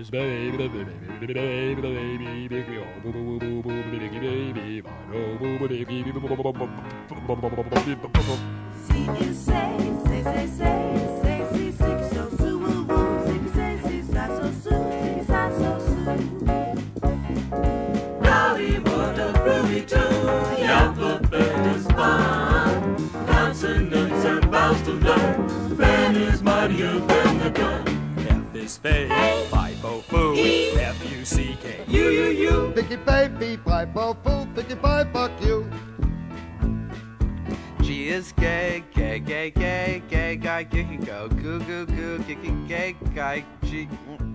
Golly, what a groovy tune. The alphabet is fun. Consonants and vowels to learn. Pen is mightier than the gun. F is fake, FIFO foo, F-U-C-K. You. Picky baby, bye, bo, foo, picky bye, fuck you. G is gay, gay, gay, gay, gay guy, gay, go, goo, goo, goo, gay, gay guy, G.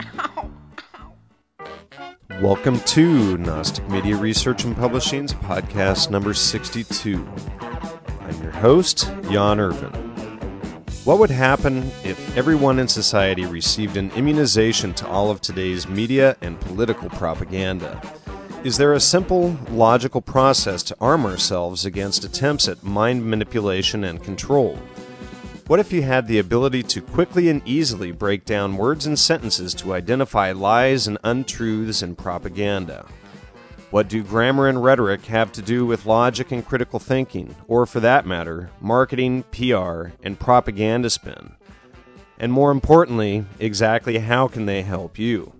Welcome to Gnostic Media Research and Publishing's podcast number 62. I'm your host, Jan Irvin. What would happen if everyone in society received an immunization to all of today's media and political propaganda? Is there a simple, logical process to arm ourselves against attempts at mind manipulation and control? What if you had the ability to quickly and easily break down words and sentences to identify lies and untruths in propaganda? What do grammar and rhetoric have to do with logic and critical thinking, or for that matter, marketing, PR, and propaganda spin? And more importantly, exactly how can they help you?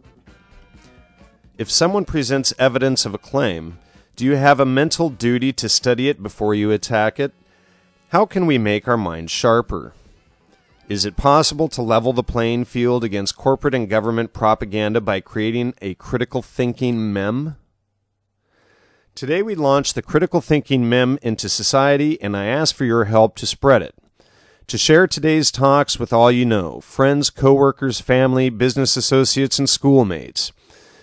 If someone presents evidence of a claim, do you have a mental duty to study it before you attack it? How can we make our minds sharper? Is it possible to level the playing field against corporate and government propaganda by creating a critical thinking meme? Today we launch the critical thinking meme into society, and I ask for your help to spread it. To share today's talks with all you know, friends, coworkers, family, business associates, and schoolmates.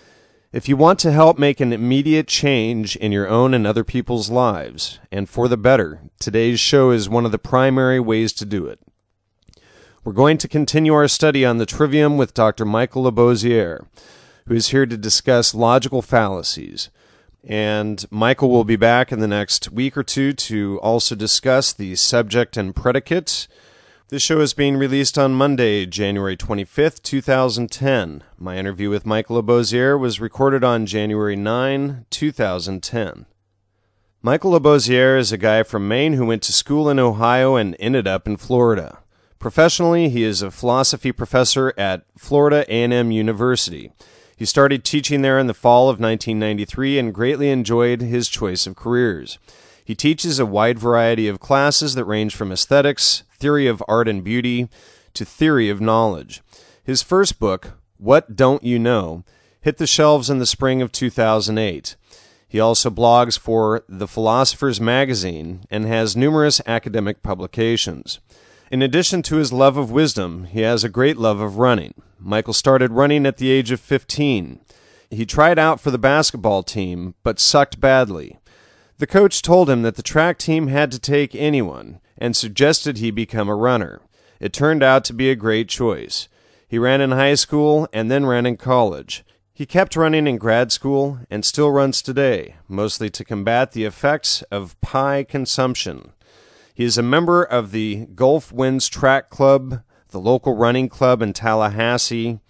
If you want to help make an immediate change in your own and other people's lives, and for the better, today's show is one of the primary ways to do it. We're going to continue our study on the Trivium with Dr. Michael Labossiere, who is here to discuss logical fallacies. And Michael will be back in the next week or two to also discuss the subject and predicate. This show is being released on Monday, January 25th, 2010. My interview with Michael Labossiere was recorded on January 9, 2010. Michael Labossiere is a guy from Maine who went to school in Ohio and ended up in Florida. Professionally, he is a philosophy professor at Florida A&M University. He started teaching there in the fall of 1993 and greatly enjoyed his choice of careers. He teaches a wide variety of classes that range from aesthetics, theory of art and beauty, to theory of knowledge. His first book, What Don't You Know?, hit the shelves in the spring of 2008. He also blogs for The Philosopher's Magazine and has numerous academic publications. In addition to his love of wisdom, he has a great love of running. Michael started running at the age of 15. He tried out for the basketball team, but sucked badly. The coach told him that the track team had to take anyone, and suggested he become a runner. It turned out to be a great choice. He ran in high school and then ran in college. He kept running in grad school and still runs today, mostly to combat the effects of pie consumption. He is a member of the Gulf Winds Track Club, the local running club in Tallahassee,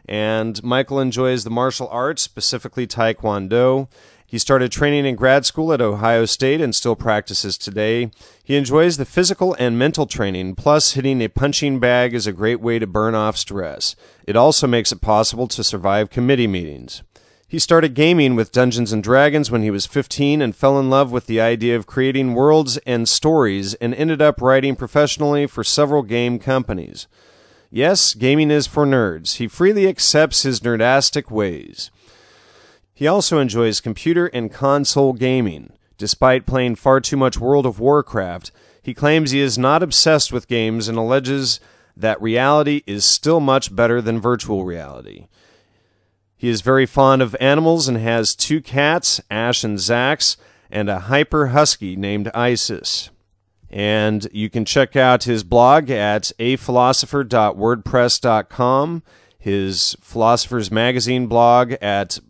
and Michael enjoys the martial arts, specifically Taekwondo. He started training in grad school at Ohio State and still practices today. He enjoys the physical and mental training, plus hitting a punching bag is a great way to burn off stress. It also makes it possible to survive committee meetings. He started gaming with Dungeons & Dragons when he was 15 and fell in love with the idea of creating worlds and stories and ended up writing professionally for several game companies. Yes, gaming is for nerds. He freely accepts his nerdastic ways. He also enjoys computer and console gaming. Despite playing far too much World of Warcraft, he claims he is not obsessed with games and alleges that reality is still much better than virtual reality. He is very fond of animals and has 2 cats, Ash and Zax, and a hyper husky named Isis. And you can check out his blog at aphilosopher.wordpress.com, his Philosopher's Magazine blog at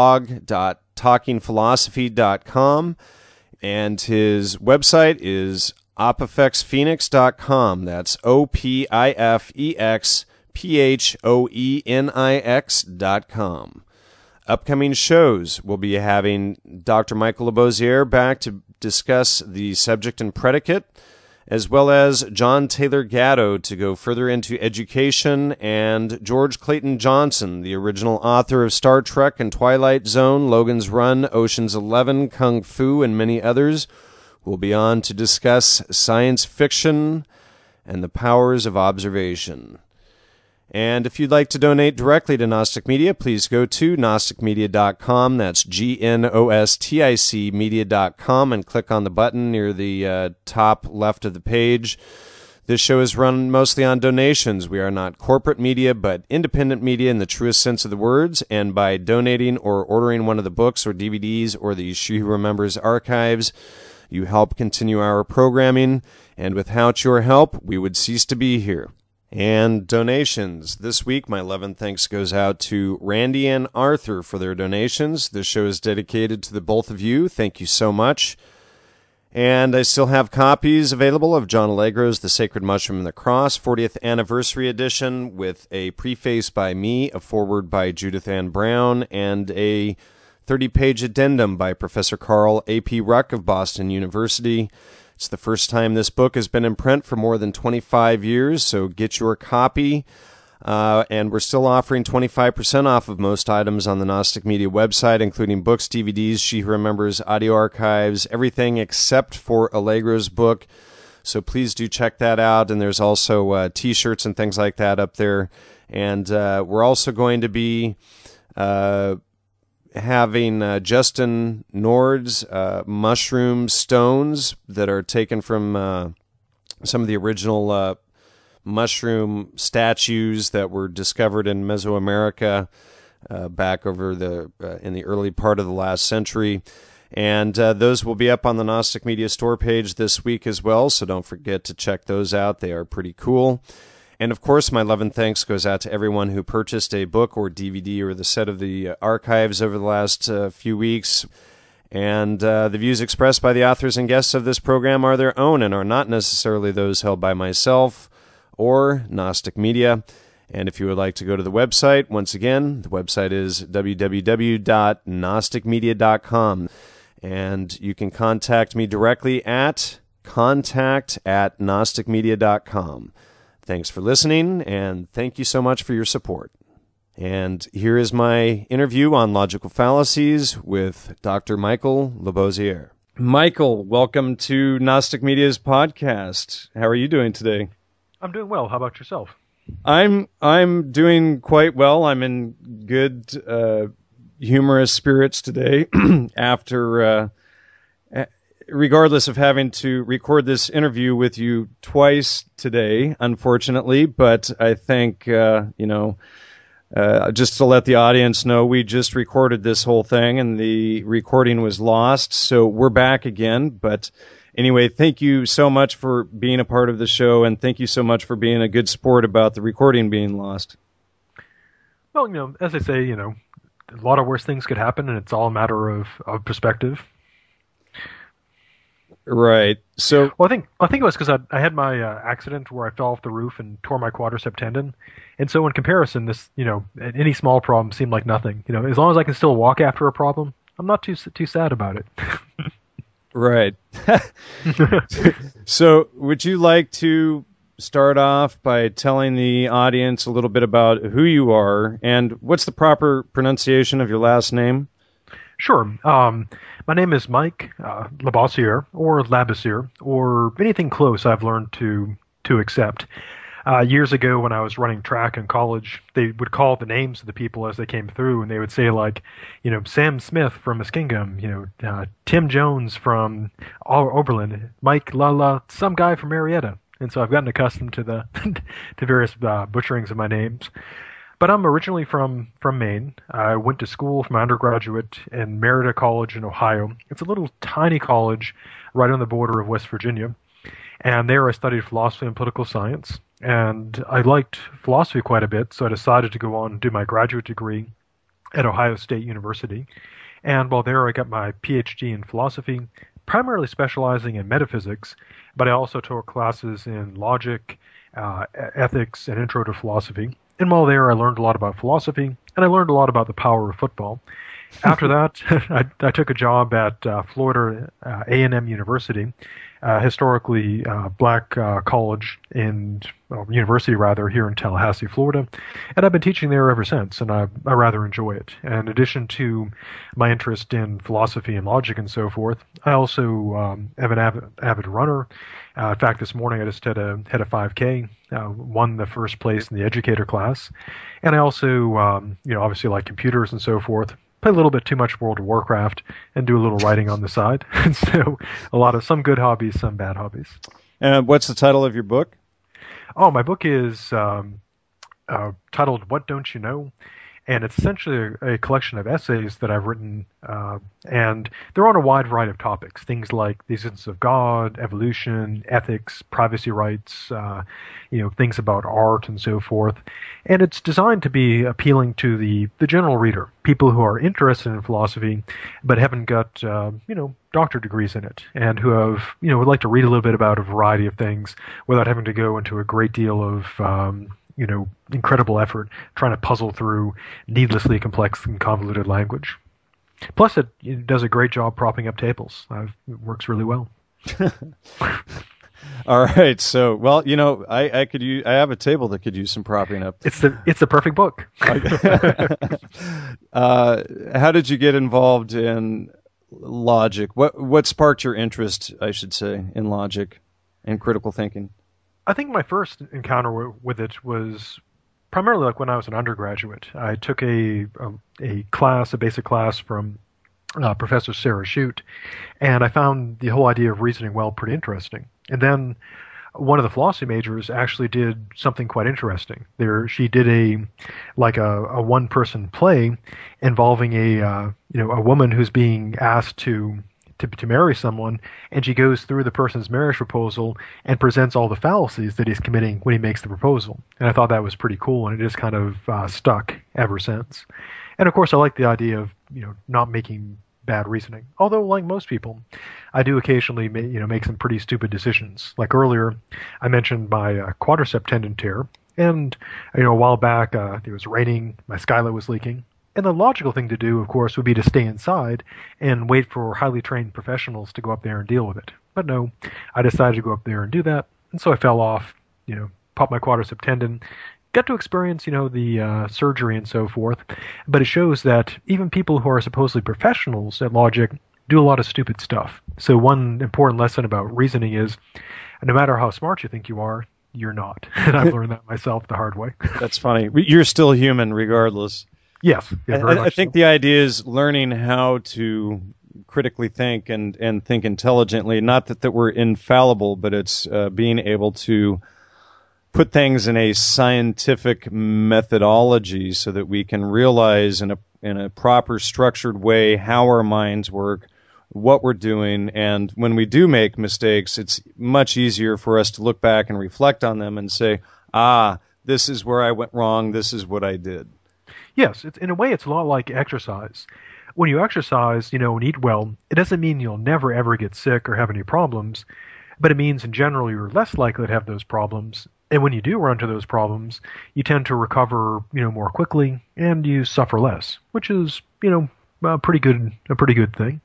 blog.talkingphilosophy.com, and his website is opifexphoenix.com. That's OPIFEXPHOENIX PHOENIX.com. Upcoming shows, we'll be having Dr. Michael Labossiere back to discuss the subject and predicate, as well as John Taylor Gatto to go further into education, and George Clayton Johnson, the original author of Star Trek and Twilight Zone, Logan's Run, Ocean's 11, Kung Fu, and many others, will be on to discuss science fiction and the powers of observation. And if you'd like to donate directly to Gnostic Media, please go to gnosticmedia.com. That's GNOSTIC media.com, and click on the button near the top left of the page. This show is run mostly on donations. We are not corporate media, but independent media in the truest sense of the words. And by donating or ordering one of the books or DVDs or the She Who Remembers archives, you help continue our programming. And without your help, we would cease to be here. And donations. This week, my love and thanks goes out to Randy and Arthur for their donations. This show is dedicated to the both of you. Thank you so much. And I still have copies available of John Allegro's The Sacred Mushroom and the Cross, 40th Anniversary Edition, with a preface by me, a foreword by Judith Ann Brown, and a 30-page addendum by Professor Carl A.P. Ruck of Boston University. It's the first time this book has been in print for more than 25 years, so get your copy. And we're still offering 25% off of most items on the Gnostic Media website, including books, DVDs, She Who Remembers, audio archives, everything except for Allegro's book. So please do check that out. And there's also T-shirts and things like that up there. And we're also going to be having Justin Nord's mushroom stones that are taken from some of the original mushroom statues that were discovered in Mesoamerica back over in the early part of the last century. And those will be up on the Gnostic Media store page this week as well, so don't forget to check those out. They are pretty cool. And, of course, my love and thanks goes out to everyone who purchased a book or DVD or the set of the archives over the last few weeks. And the views expressed by the authors and guests of this program are their own and are not necessarily those held by myself or Gnostic Media. And if you would like to go to the website, once again, the website is www.gnosticmedia.com. And you can contact me directly at contact@gnosticmedia.com. Thanks for listening, and thank you so much for your support. And here is my interview on logical fallacies with Dr. Michael Labossiere. Michael, welcome to Gnostic Media's podcast. How are you doing today? I'm doing well. How about yourself? I'm doing quite well. I'm in good, humorous spirits today after... regardless of having to record this interview with you twice today, unfortunately, but I think, just to let the audience know, we just recorded this whole thing and the recording was lost, so we're back again. But anyway, thank you so much for being a part of the show, and thank you so much for being a good sport about the recording being lost. Well, as I say, a lot of worse things could happen, and it's all a matter of perspective. Right. So, well, I think it was because I had my accident where I fell off the roof and tore my quadricep tendon, and so in comparison, this any small problem seemed like nothing. As long as I can still walk after a problem, I'm not too sad about it. Right. So, would you like to start off by telling the audience a little bit about who you are and what's the proper pronunciation of your last name? Sure. My name is Mike Labossiere, or Labossiere, or anything close I've learned to accept. Years ago when I was running track in college, they would call the names of the people as they came through, and they would say Sam Smith from Muskingum, Tim Jones from Oberlin, Mike some guy from Marietta. And so I've gotten accustomed to the to various butcherings of my names. But I'm originally from Maine. I went to school for my undergraduate in Merida College in Ohio. It's a little tiny college right on the border of West Virginia. And there I studied philosophy and political science. And I liked philosophy quite a bit, so I decided to go on and do my graduate degree at Ohio State University. And while there I got my PhD in philosophy, primarily specializing in metaphysics, but I also took classes in logic, ethics, and intro to philosophy. And while there, I learned a lot about philosophy, and I learned a lot about the power of football. After that, I took a job at Florida A&M University, historically black college university rather, here in Tallahassee, Florida, and I've been teaching there ever since, and I rather enjoy it. And in addition to my interest in philosophy and logic and so forth, I also am an avid runner. In fact, this morning I just had a 5K, won the first place in the educator class, and I also, obviously like computers and so forth. Play a little bit too much World of Warcraft and do a little writing on the side. And so some good hobbies, some bad hobbies. And what's the title of your book? Oh, my book is titled What Don't You Know? And it's essentially a collection of essays that I've written, and they're on a wide variety of topics, things like the existence of God, evolution, ethics, privacy rights, things about art and so forth. And it's designed to be appealing to the general reader, people who are interested in philosophy but haven't got, doctorate degrees in it, and who have, would like to read a little bit about a variety of things without having to go into a great deal of incredible effort trying to puzzle through needlessly complex and convoluted language. Plus, it does a great job propping up tables. It works really well. All right, so I have a table that could use some propping up. It's the perfect book. How did you get involved in logic? What sparked your interest, I should say, in logic and critical thinking? I think my first encounter with it was primarily like when I was an undergraduate. I took a basic class from Professor Sarah Shute, and I found the whole idea of reasoning well pretty interesting. And then one of the philosophy majors actually did something quite interesting. She did a one-person play involving a woman who's being asked to marry someone, and she goes through the person's marriage proposal and presents all the fallacies that he's committing when he makes the proposal. And I thought that was pretty cool, and it just kind of stuck ever since. And of course, I like the idea of not making bad reasoning. Although, like most people, I do occasionally make some pretty stupid decisions. Like earlier, I mentioned my quadricep tendon tear, and a while back it was raining, my skylight was leaking. And the logical thing to do, of course, would be to stay inside and wait for highly trained professionals to go up there and deal with it. But no, I decided to go up there and do that. And so I fell off, popped my quadricep tendon, got to experience, the surgery and so forth. But it shows that even people who are supposedly professionals at logic do a lot of stupid stuff. So one important lesson about reasoning is no matter how smart you think you are, you're not. And I've learned that myself the hard way. That's funny. You're still human regardless. Yes. Yeah, I think the idea is learning how to critically think and think intelligently. Not that we're infallible, but it's being able to put things in a scientific methodology so that we can realize in a proper structured way how our minds work, what we're doing, and when we do make mistakes, it's much easier for us to look back and reflect on them and say, this is where I went wrong, this is what I did. Yes, in a way, it's a lot like exercise. When you exercise, and eat well, it doesn't mean you'll never, ever get sick or have any problems, but it means in general you're less likely to have those problems. And when you do run into those problems, you tend to recover, more quickly, and you suffer less, which is, a pretty good thing.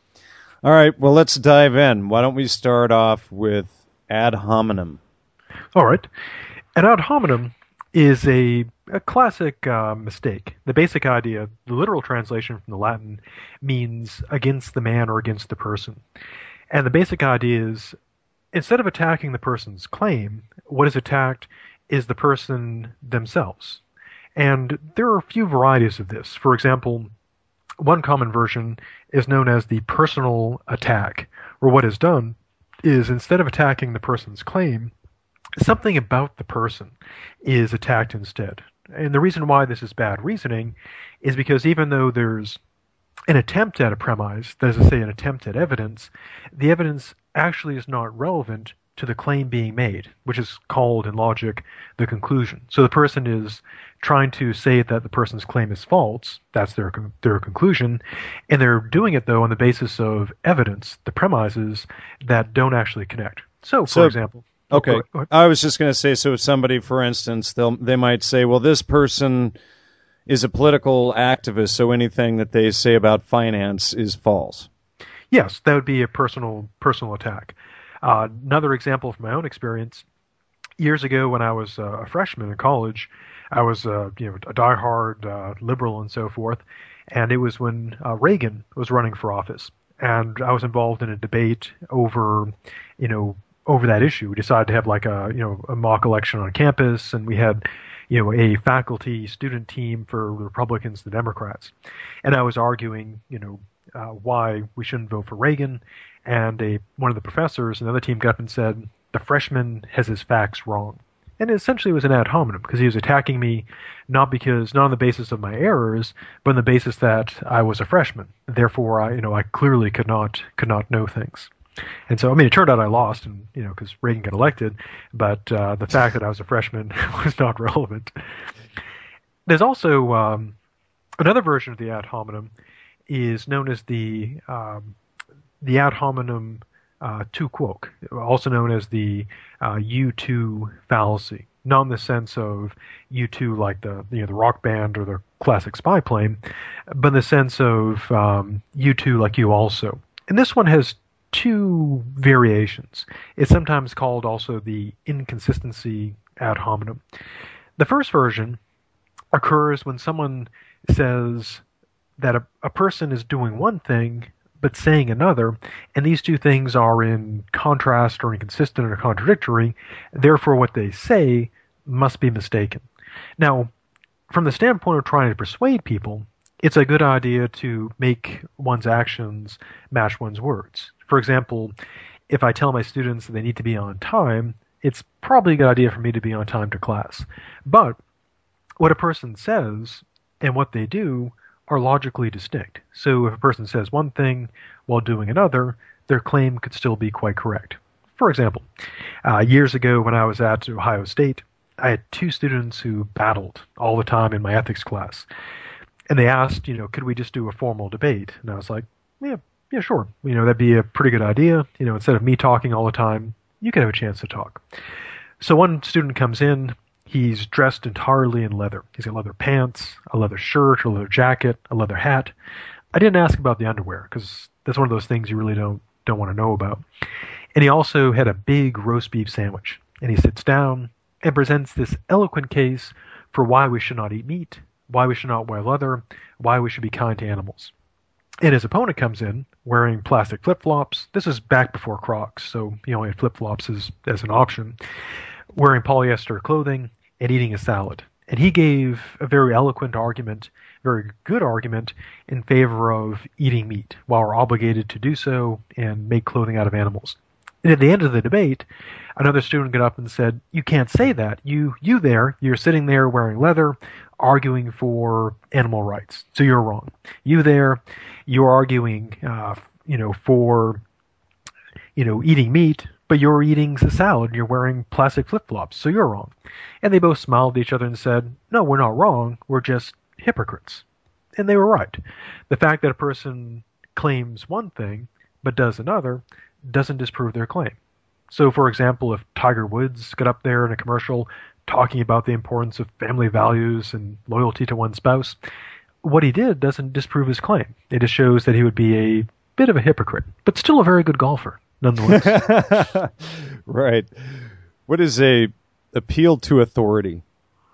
All right, well, let's dive in. Why don't we start off with ad hominem? All right. An ad hominem is a classic mistake. The basic idea, the literal translation from the Latin, means against the man or against the person. And the basic idea is, instead of attacking the person's claim, what is attacked is the person themselves. And there are a few varieties of this. For example, one common version is known as the personal attack, where what is done is, instead of attacking the person's claim, something about the person is attacked instead. And the reason why this is bad reasoning is because even though there's an attempt at a premise, that is to say, an attempt at evidence, the evidence actually is not relevant to the claim being made, which is called in logic the conclusion. So the person is trying to say that the person's claim is false, that's their conclusion, and they're doing it, though, on the basis of evidence, the premises that don't actually connect. So, for example... Okay. Go ahead. I was just going to say, so somebody, for instance, they might say, well, this person is a political activist, so anything that they say about finance is false. Yes, that would be a personal attack. Another example from my own experience, years ago when I was a freshman in college, I was a diehard liberal and so forth, and it was when Reagan was running for office, and I was involved in a debate over that issue. We decided to have like a mock election on campus, and we had a faculty student team for the Republicans, the Democrats, and I was arguing why we shouldn't vote for Reagan, and one of the professors, another team, got up and said, the freshman has his facts wrong. And it essentially was an ad hominem, because he was attacking me not on the basis of my errors, but on the basis that I was a freshman. Therefore, I clearly could not know things. And so, it turned out I lost, and because Reagan got elected, but the fact that I was a freshman was not relevant. There's also another version of the ad hominem is known as the ad hominem tu quoque, also known as the U2 fallacy. Not in the sense of U2 like the rock band or the classic spy plane, but in the sense of U2 like you also. And this one has two variations. It's sometimes called also the inconsistency ad hominem. The first version occurs when someone says that a person is doing one thing but saying another, and these two things are in contrast or inconsistent or contradictory, therefore what they say must be mistaken. Now, from the standpoint of trying to persuade people, it's a good idea to make one's actions match one's words. For example, if I tell my students that they need to be on time, it's probably a good idea for me to be on time to class. But what a person says and what they do are logically distinct. So if a person says one thing while doing another, their claim could still be quite correct. For example, years ago when I was at Ohio State, I had two students who battled all the time in my ethics class. And they asked, could we just do a formal debate? And I was like, yeah, sure. That'd be a pretty good idea. Instead of me talking all the time, you could have a chance to talk. So one student comes in. He's dressed entirely in leather. He's got leather pants, a leather shirt, a leather jacket, a leather hat. I didn't ask about the underwear because that's one of those things you really don't want to know about. And he also had a big roast beef sandwich. And he sits down and presents this eloquent case for why we should not eat meat, why we should not wear leather, why we should be kind to animals. And his opponent comes in wearing plastic flip-flops. This is back before Crocs, so he only had flip-flops as an option. Wearing polyester clothing and eating a salad. And he gave a very eloquent argument, very good argument, in favor of eating meat while we're obligated to do so and make clothing out of animals. And at the end of the debate, another student got up and said, you can't say that. You're sitting there wearing leather, arguing for animal rights. So you're wrong. You're arguing, for, eating meat, but you're eating a salad and you're wearing plastic flip-flops. So you're wrong. And they both smiled at each other and said, no, we're not wrong. We're just hypocrites. And they were right. The fact that a person claims one thing but does another doesn't disprove their claim. So, for example, if Tiger Woods got up there in a commercial talking about the importance of family values and loyalty to one's spouse, what he did doesn't disprove his claim. It just shows that he would be a bit of a hypocrite, but still a very good golfer, nonetheless. Right. What is a appeal to authority?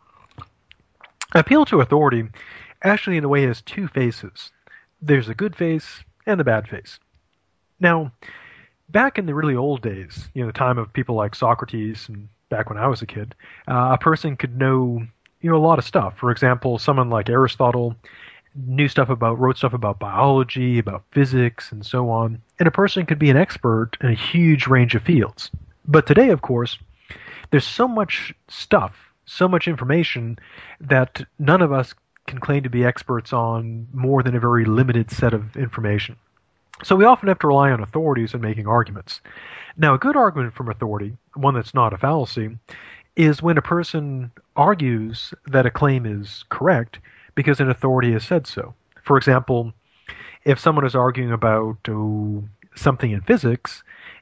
Appeal to authority actually, in a way, has two faces. There's the good face and the bad face. Now, back in the really old days, the time of people like Socrates and back when I was a kid, a person could know, a lot of stuff. For example, someone like Aristotle wrote stuff about biology, about physics, and so on. And a person could be an expert in a huge range of fields. But today, of course, there's so much stuff, so much information that none of us can claim to be experts on more than a very limited set of information. So we often have to rely on authorities in making arguments. Now, a good argument from authority, one that's not a fallacy, is when a person argues that a claim is correct because an authority has said so. For example, if someone is arguing about something in physics,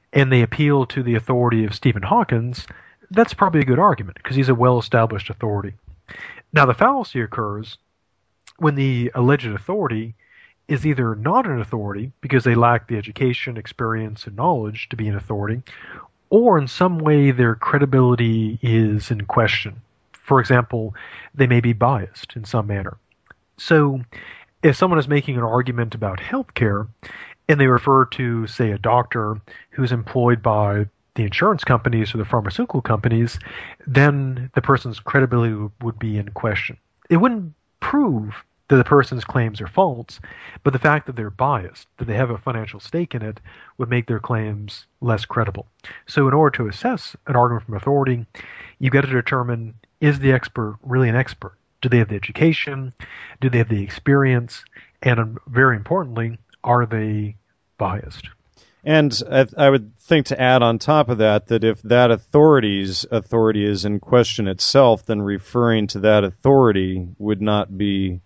and they appeal to the authority of Stephen Hawkins, that's probably a good argument because he's a well-established authority. Now, the fallacy occurs when the alleged authority is either not an authority because they lack the education, experience, and knowledge to be an authority, or in some way their credibility is in question. For example, they may be biased in some manner. So, if someone is making an argument about healthcare and they refer to, say, a doctor who's employed by the insurance companies or the pharmaceutical companies, then the person's credibility would be in question. It wouldn't prove that the person's claims are false, but the fact that they're biased, that they have a financial stake in it, would make their claims less credible. So in order to assess an argument from authority, you've got to determine, is the expert really an expert? Do they have the education? Do they have the experience? And very importantly, are they biased? And I would think to add on top of that if that authority's authority is in question itself, then referring to that authority would not be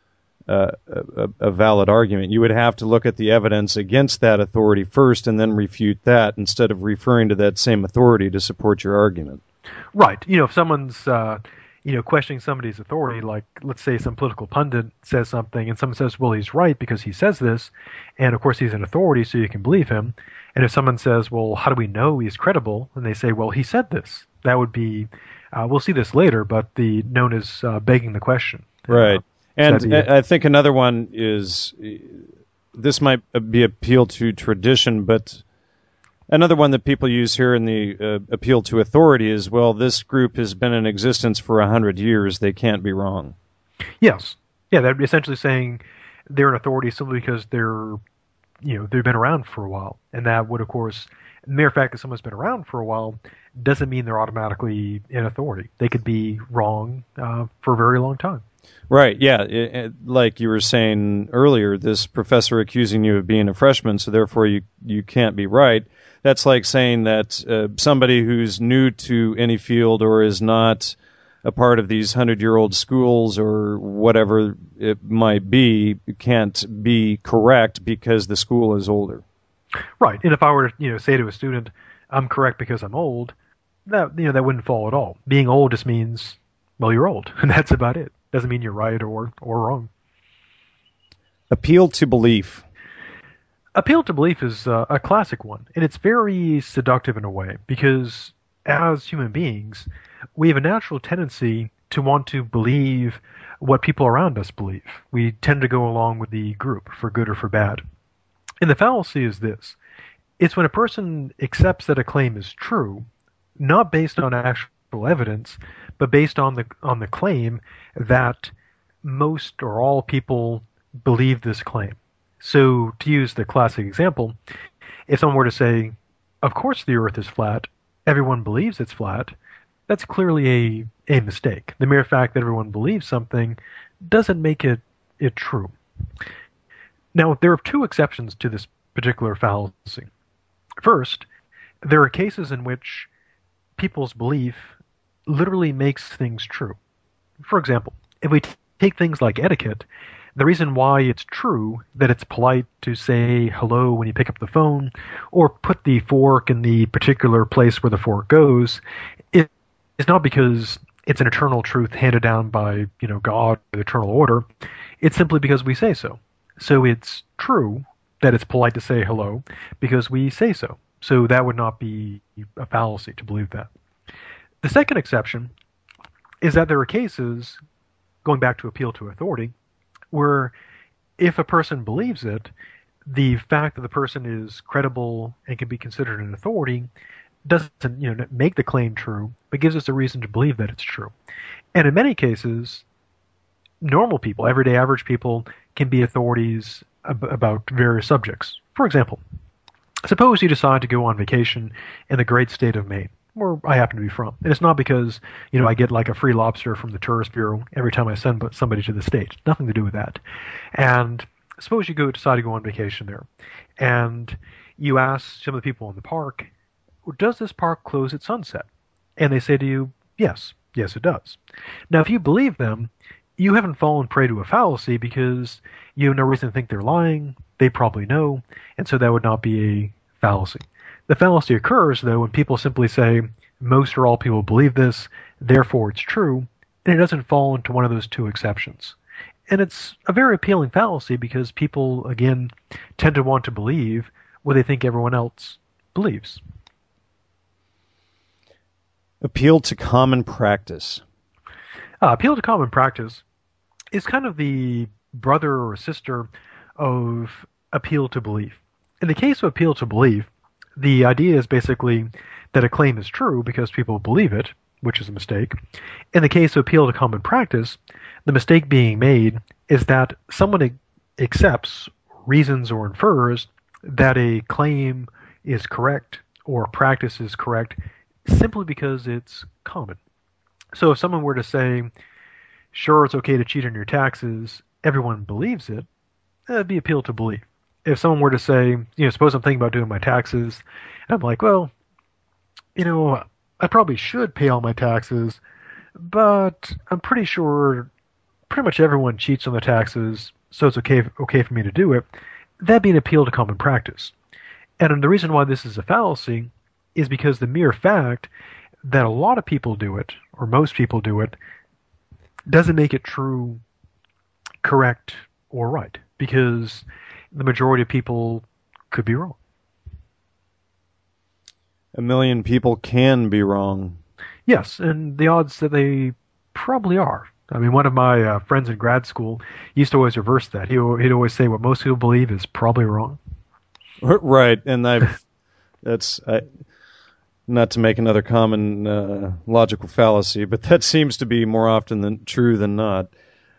a valid argument. You would have to look at the evidence against that authority first and then refute that instead of referring to that same authority to support your argument. Right. If someone's questioning somebody's authority, like let's say some political pundit says something and someone says, well, he's right because he says this, and of course he's an authority so you can believe him. And if someone says, well, how do we know he's credible? And they say, well, he said this. That would be, we'll see this later, but known as begging the question. Right. And I think another one is, this might be appeal to tradition, but another one that people use here in the appeal to authority is, well, this group has been in existence for 100 years. They can't be wrong. Yes. Yeah, they're essentially saying they're an authority simply because they've been around for a while. And that would, of course, the mere fact that someone's been around for a while doesn't mean they're automatically an authority. They could be wrong for a very long time. Right, yeah. Like you were saying earlier, this professor accusing you of being a freshman, so therefore you can't be right. That's like saying that somebody who's new to any field or is not a part of these 100-year-old schools or whatever it might be can't be correct because the school is older. Right, and if I were to say to a student, I'm correct because I'm old, that wouldn't fall at all. Being old just means, well, you're old, and that's about it. Doesn't mean you're right or wrong. Appeal to belief. Appeal to belief is a classic one, and it's very seductive in a way because as human beings, we have a natural tendency to want to believe what people around us believe. We tend to go along with the group, for good or for bad. And the fallacy is this. It's when a person accepts that a claim is true, not based on actual evidence, but based on the claim that most or all people believe this claim. So to use the classic example, if someone were to say, of course the earth is flat, everyone believes it's flat, that's clearly a mistake. The mere fact that everyone believes something doesn't make it true. Now, there are two exceptions to this particular fallacy. First, there are cases in which people's belief literally makes things true. For example, if we take things like etiquette, the reason why it's true that it's polite to say hello when you pick up the phone or put the fork in the particular place where the fork goes is not because it's an eternal truth handed down by, God or the eternal order. It's simply because we say so. So it's true that it's polite to say hello because we say so. So that would not be a fallacy to believe that. The second exception is that there are cases, going back to appeal to authority, where if a person believes it, the fact that the person is credible and can be considered an authority doesn't make the claim true, but gives us a reason to believe that it's true. And in many cases, normal people, everyday average people, can be authorities about various subjects. For example, suppose you decide to go on vacation in the great state of Maine, where I happen to be from. And it's not because, I get like a free lobster from the tourist bureau every time I send somebody to the state. Nothing to do with that. And suppose you decide to go on vacation there. And you ask some of the people in the park, does this park close at sunset? And they say to you, yes, it does. Now, if you believe them, you haven't fallen prey to a fallacy because you have no reason to think they're lying. They probably know. And so that would not be a fallacy. The fallacy occurs, though, when people simply say, most or all people believe this, therefore it's true, and it doesn't fall into one of those two exceptions. And it's a very appealing fallacy because people, again, tend to want to believe what they think everyone else believes. Appeal to common practice. Appeal to common practice is kind of the brother or sister of appeal to belief. In the case of appeal to belief, the idea is basically that a claim is true because people believe it, which is a mistake. In the case of appeal to common practice, the mistake being made is that someone accepts, reasons, or infers that a claim is correct or a practice is correct simply because it's common. So if someone were to say, sure, it's okay to cheat on your taxes, everyone believes it, that'd be appeal to belief. If someone were to say, suppose I'm thinking about doing my taxes, and I'm like, well, I probably should pay all my taxes, but I'm pretty sure pretty much everyone cheats on the taxes, so it's okay for me to do it, that'd be an appeal to common practice. And the reason why this is a fallacy is because the mere fact that a lot of people do it, or most people do it, doesn't make it true, correct, or right, because the majority of people could be wrong. A million people can be wrong. Yes, and the odds that they probably are. I mean, one of my friends in grad school used to always reverse that. He'd always say what most people believe is probably wrong. Right, and not to make another common logical fallacy, but that seems to be more often true than not.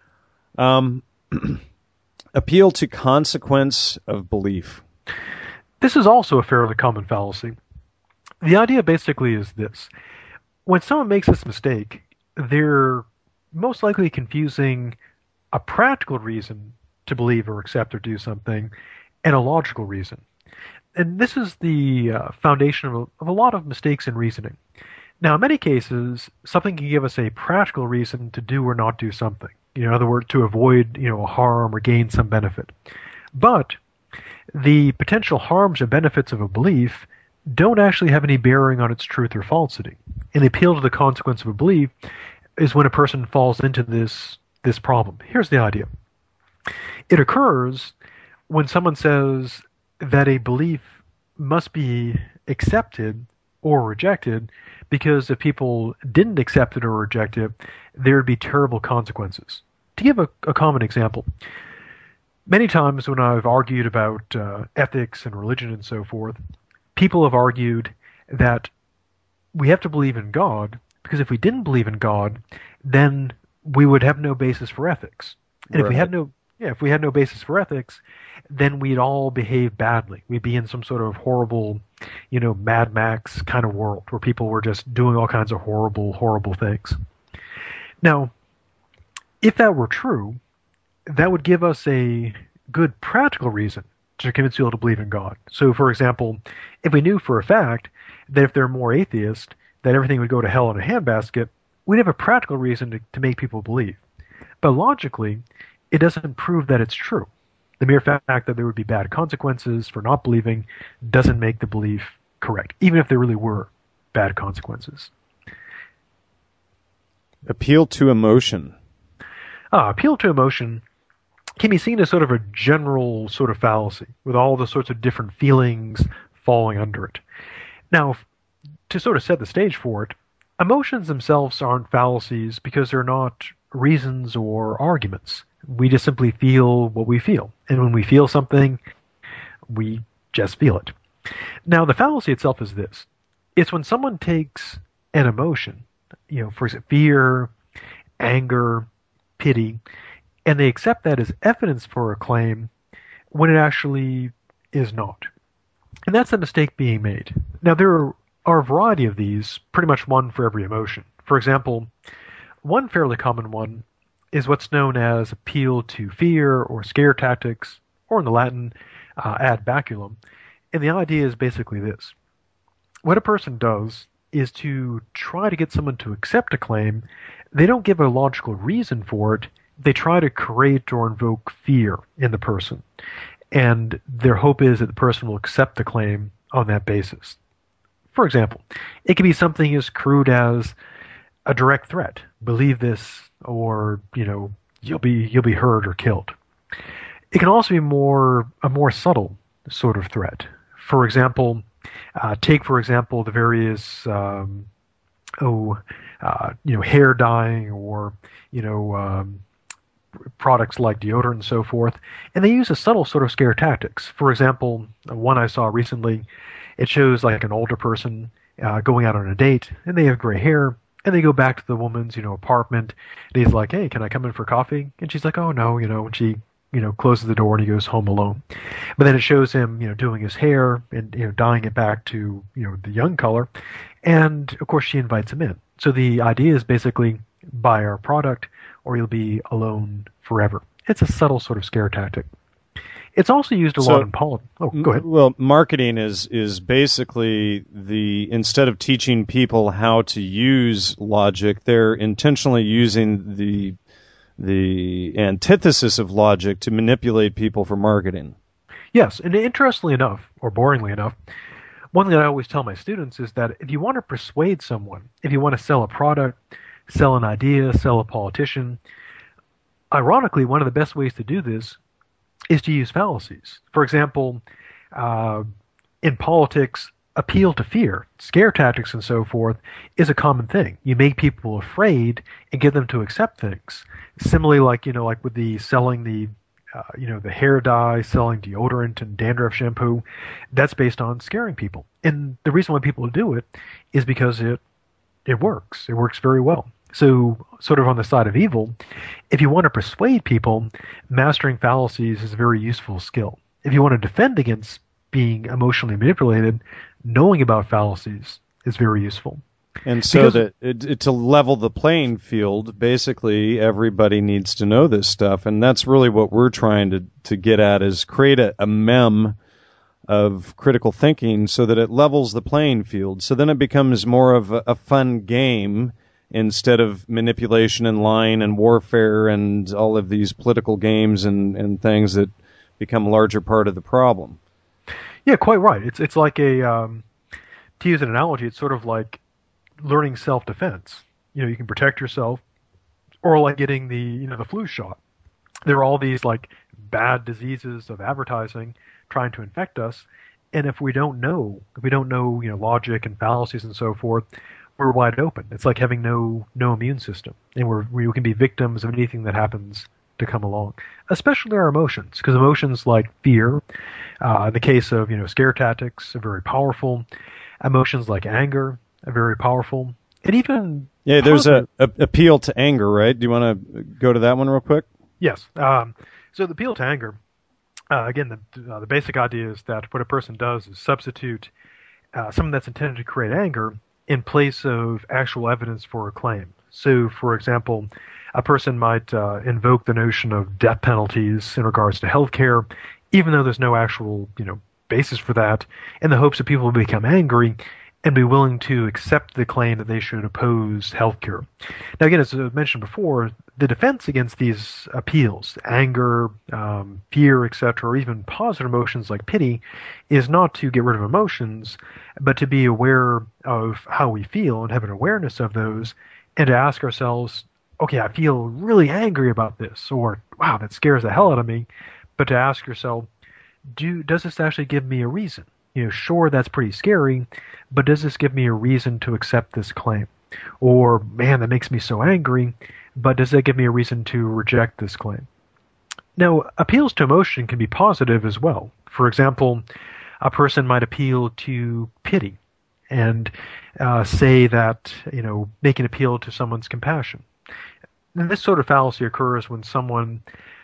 Appeal to consequence of belief. This is also a fairly common fallacy. The idea basically is this. When someone makes this mistake, they're most likely confusing a practical reason to believe or accept or do something and a logical reason. And this is the foundation of a lot of mistakes in reasoning. Now, in many cases, something can give us a practical reason to do or not do something. In other words, to avoid a harm or gain some benefit. But the potential harms or benefits of a belief don't actually have any bearing on its truth or falsity. And the appeal to the consequence of a belief is when a person falls into this problem. Here's the idea. It occurs when someone says that a belief must be accepted or rejected because if people didn't accept it or reject it, there would be terrible consequences. To give a common example, many times when I've argued about ethics and religion and so forth, people have argued that we have to believe in God because if we didn't believe in God, then we would have no basis for ethics. And if we had no basis for ethics, then we'd all behave badly. We'd be in some sort of horrible, Mad Max kind of world where people were just doing all kinds of horrible, horrible things. Now, if that were true, that would give us a good practical reason to convince people to believe in God. So, for example, if we knew for a fact that if there are more atheists, that everything would go to hell in a handbasket, we'd have a practical reason to make people believe. But logically, it doesn't prove that it's true. The mere fact that there would be bad consequences for not believing doesn't make the belief correct, even if there really were bad consequences. Appeal to emotion. Appeal to emotion can be seen as sort of a general sort of fallacy, with all the sorts of different feelings falling under it. Now, to sort of set the stage for it, emotions themselves aren't fallacies because they're not reasons or arguments. We just simply feel what we feel. And when we feel something, we just feel it. Now, the fallacy itself is this. It's when someone takes an emotion, for example, fear, anger, pity, and they accept that as evidence for a claim when it actually is not. And that's a mistake being made. Now, there are a variety of these, pretty much one for every emotion. For example, one fairly common one is what's known as appeal to fear or scare tactics, or in the Latin, ad baculum. And the idea is basically this. What a person does is to try to get someone to accept a claim. They don't give a logical reason for it. They try to create or invoke fear in the person. And their hope is that the person will accept the claim on that basis. For example, it can be something as crude as a direct threat. Believe this, or you'll be hurt or killed. It can also be a more subtle sort of threat. For example, take for example the various hair dyeing or products like deodorant and so forth, and they use a subtle sort of scare tactics. For example, one I saw recently, it shows like an older person going out on a date, and they have gray hair, and they go back to the woman's apartment, and he's like, "Hey, can I come in for coffee?" And she's like, "Oh no," and she closes the door and he goes home alone. But then it shows him doing his hair and dyeing it back to the young color, and of course she invites him in. So the idea is basically buy our product or you'll be alone forever. It's a subtle sort of scare tactic. It's also used a lot in politics. Oh, go ahead. Well, marketing is basically instead of teaching people how to use logic, they're intentionally using the antithesis of logic to manipulate people for marketing. Yes, and interestingly enough, or boringly enough, one thing that I always tell my students is that if you want to persuade someone, if you want to sell a product, sell an idea, sell a politician, ironically, one of the best ways to do this is to use fallacies. For example, in politics, appeal to fear, scare tactics and so forth is a common thing. You make people afraid and get them to accept things. Similarly, like with the selling the hair dye, selling deodorant and dandruff shampoo, that's based on scaring people. And the reason why people do it is because it works. It works very well. So sort of on the side of evil, if you want to persuade people, mastering fallacies is a very useful skill. If you want to defend against being emotionally manipulated, knowing about fallacies is very useful. And so to level the playing field, basically everybody needs to know this stuff, and that's really what we're trying to get at, is create a mem of critical thinking so that it levels the playing field. So then it becomes more of a fun game instead of manipulation and lying and warfare and all of these political games and things that become a larger part of the problem. Yeah, quite right. It's like to use an analogy, it's sort of like learning self-defense. You can protect yourself, or like getting the flu shot. There are all these like bad diseases of advertising trying to infect us, and if we don't know logic and fallacies and so forth, we're wide open. It's like having no immune system, and we can be victims of anything that happens to come along, especially our emotions, because emotions like fear, in the case of scare tactics, are very powerful. Emotions like anger are very powerful, and even there's a appeal to anger, right? Do you want to go to that one real quick? Yes. So the appeal to anger, again, the basic idea is that what a person does is substitute something that's intended to create anger in place of actual evidence for a claim. So, for example, a person might invoke the notion of death penalties in regards to healthcare, even though there's no actual basis for that, in the hopes that people will become angry and be willing to accept the claim that they should oppose healthcare. Now, again, as I mentioned before, the defense against these appeals, anger, fear, etc., or even positive emotions like pity, is not to get rid of emotions, but to be aware of how we feel and have an awareness of those, and to ask ourselves, okay, I feel really angry about this, or wow, that scares the hell out of me, but to ask yourself, does this actually give me a reason? Sure, that's pretty scary, but does this give me a reason to accept this claim? Or, man, that makes me so angry, but does that give me a reason to reject this claim? Now, appeals to emotion can be positive as well. For example, a person might appeal to pity and say that, make an appeal to someone's compassion. And this sort of fallacy occurs when someone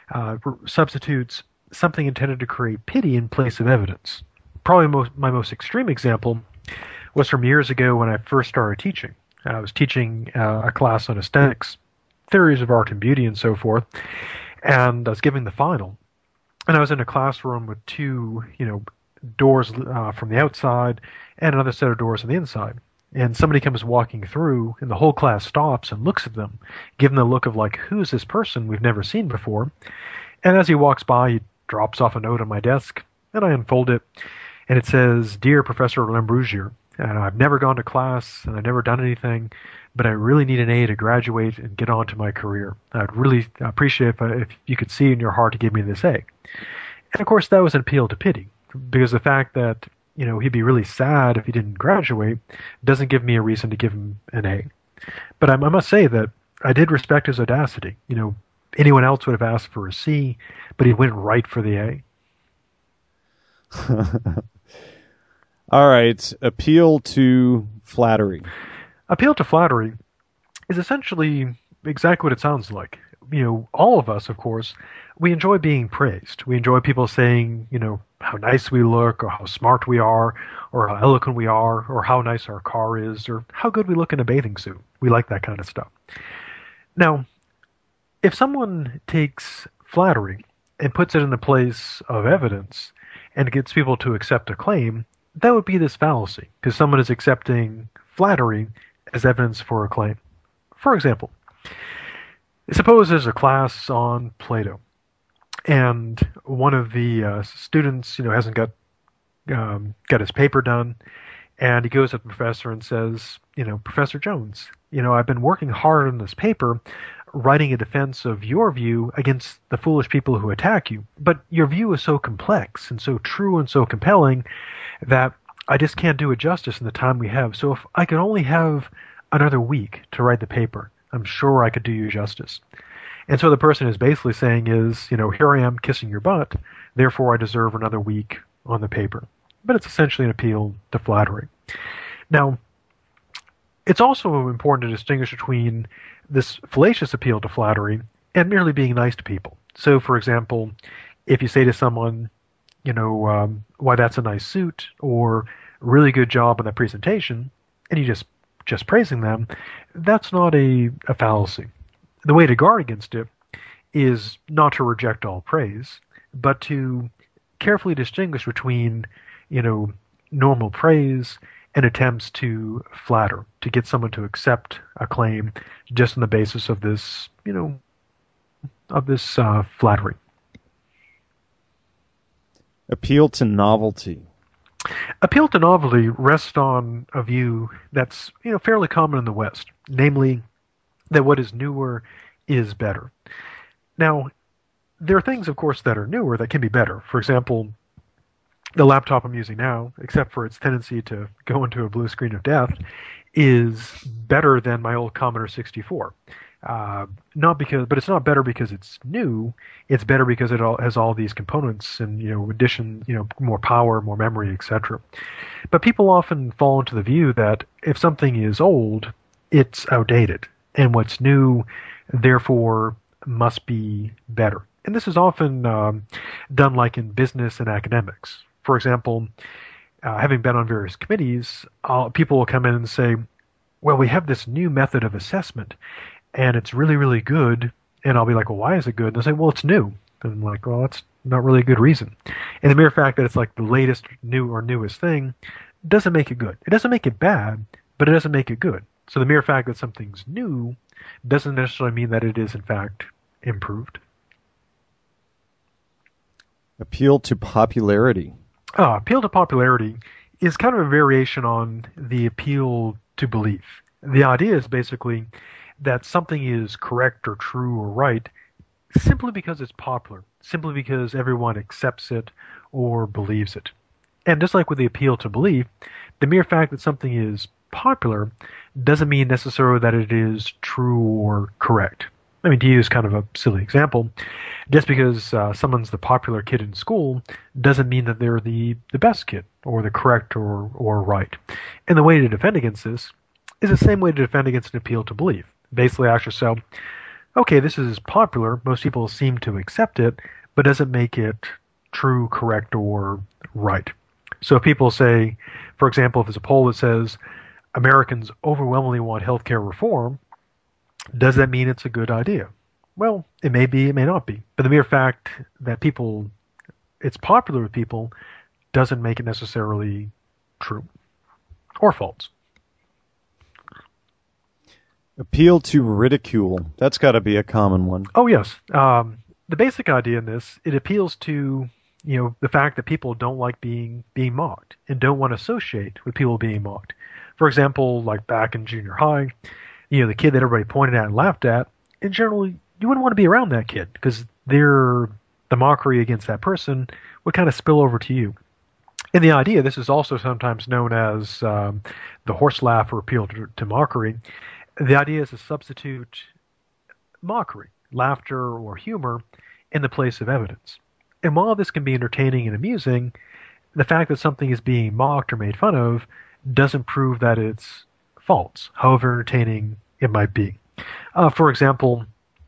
substitutes something intended to create pity in place of evidence. Probably my most extreme example was from years ago when I first started teaching. I was teaching a class on aesthetics, theories of art and beauty and so forth, and I was giving the final. And I was in a classroom with two, doors from the outside and another set of doors on the inside. And somebody comes walking through, and the whole class stops and looks at them, giving the look of like, who is this person we've never seen before? And as he walks by, he drops off a note on my desk, and I unfold it. And it says, "Dear Professor Lambrousier, I've never gone to class and I've never done anything, but I really need an A to graduate and get on to my career. I'd really appreciate if you could see in your heart to give me this A." And of course, that was an appeal to pity, because the fact that he'd be really sad if he didn't graduate doesn't give me a reason to give him an A. But I must say that I did respect his audacity. Anyone else would have asked for a C, but he went right for the A. All right. Appeal to flattery. Appeal to flattery is essentially exactly what it sounds like. All of us, of course, we enjoy being praised. We enjoy people saying, how nice we look, or how smart we are, or how eloquent we are, or how nice our car is, or how good we look in a bathing suit. We like that kind of stuff. Now, if someone takes flattery and puts it in the place of evidence and gets people to accept a claim, that would be this fallacy, because someone is accepting flattery as evidence for a claim. For example, suppose there's a class on Plato, and one of the students, hasn't got his paper done, and he goes to the professor and says, "Professor Jones, I've been working hard on this paper, writing a defense of your view against the foolish people who attack you. But your view is so complex and so true and so compelling that I just can't do it justice in the time we have. So if I could only have another week to write the paper, I'm sure I could do you justice." And so the person is basically saying is, here I am kissing your butt, therefore I deserve another week on the paper. But it's essentially an appeal to flattery. Now, it's also important to distinguish between this fallacious appeal to flattery and merely being nice to people. So, for example, if you say to someone, why that's a nice suit, or really good job on that presentation, and you just praising them, that's not a fallacy. The way to guard against it is not to reject all praise, but to carefully distinguish between, normal praise and attempts to flatter, to get someone to accept a claim just on the basis of this, flattery. Appeal to novelty. Appeal to novelty rests on a view that's, fairly common in the West, namely that what is newer is better. Now, there are things, of course, that are newer that can be better. For example, the laptop I'm using now, except for its tendency to go into a blue screen of death, is better than my old Commodore 64. But it's not better because it's new. It's better because it has all these components and addition, more power, more memory, etc. But people often fall into the view that if something is old, it's outdated, and what's new, therefore, must be better. And this is often done like in business and academics. For example, having been on various committees, people will come in and say, "Well, we have this new method of assessment, and it's really, really good." And I'll be like, "Well, why is it good?" And they'll say, "Well, it's new." And I'm like, "Well, that's not really a good reason." And the mere fact that it's like the latest, newest thing doesn't make it good. It doesn't make it bad, but it doesn't make it good. So the mere fact that something's new doesn't necessarily mean that it is, in fact, improved. Appeal to popularity. Appeal to popularity is kind of a variation on the appeal to belief. The idea is basically that something is correct or true or right simply because it's popular, simply because everyone accepts it or believes it. And just like with the appeal to belief, the mere fact that something is popular doesn't mean necessarily that it is true or correct. I mean, to use kind of a silly example, just because someone's the popular kid in school doesn't mean that they're the best kid or the correct or right. And the way to defend against this is the same way to defend against an appeal to belief. Basically ask yourself, okay, this is popular, most people seem to accept it, but does it make it true, correct, or right? So if people say, for example, if there's a poll that says Americans overwhelmingly want healthcare reform, does that mean it's a good idea? Well, it may be, it may not be. But the mere fact that it's popular with people doesn't make it necessarily true or false. Appeal to ridicule. That's got to be a common one. Oh, yes. The basic idea in this, it appeals to the fact that people don't like being mocked and don't want to associate with people being mocked. For example, like back in junior high, the kid that everybody pointed at and laughed at, in general, you wouldn't want to be around that kid because the mockery against that person would kind of spill over to you. And the idea, this is also sometimes known as the horse laugh or appeal to mockery. The idea is to substitute mockery, laughter, or humor in the place of evidence. And while this can be entertaining and amusing, the fact that something is being mocked or made fun of doesn't prove that it's false, however entertaining it might be. For example,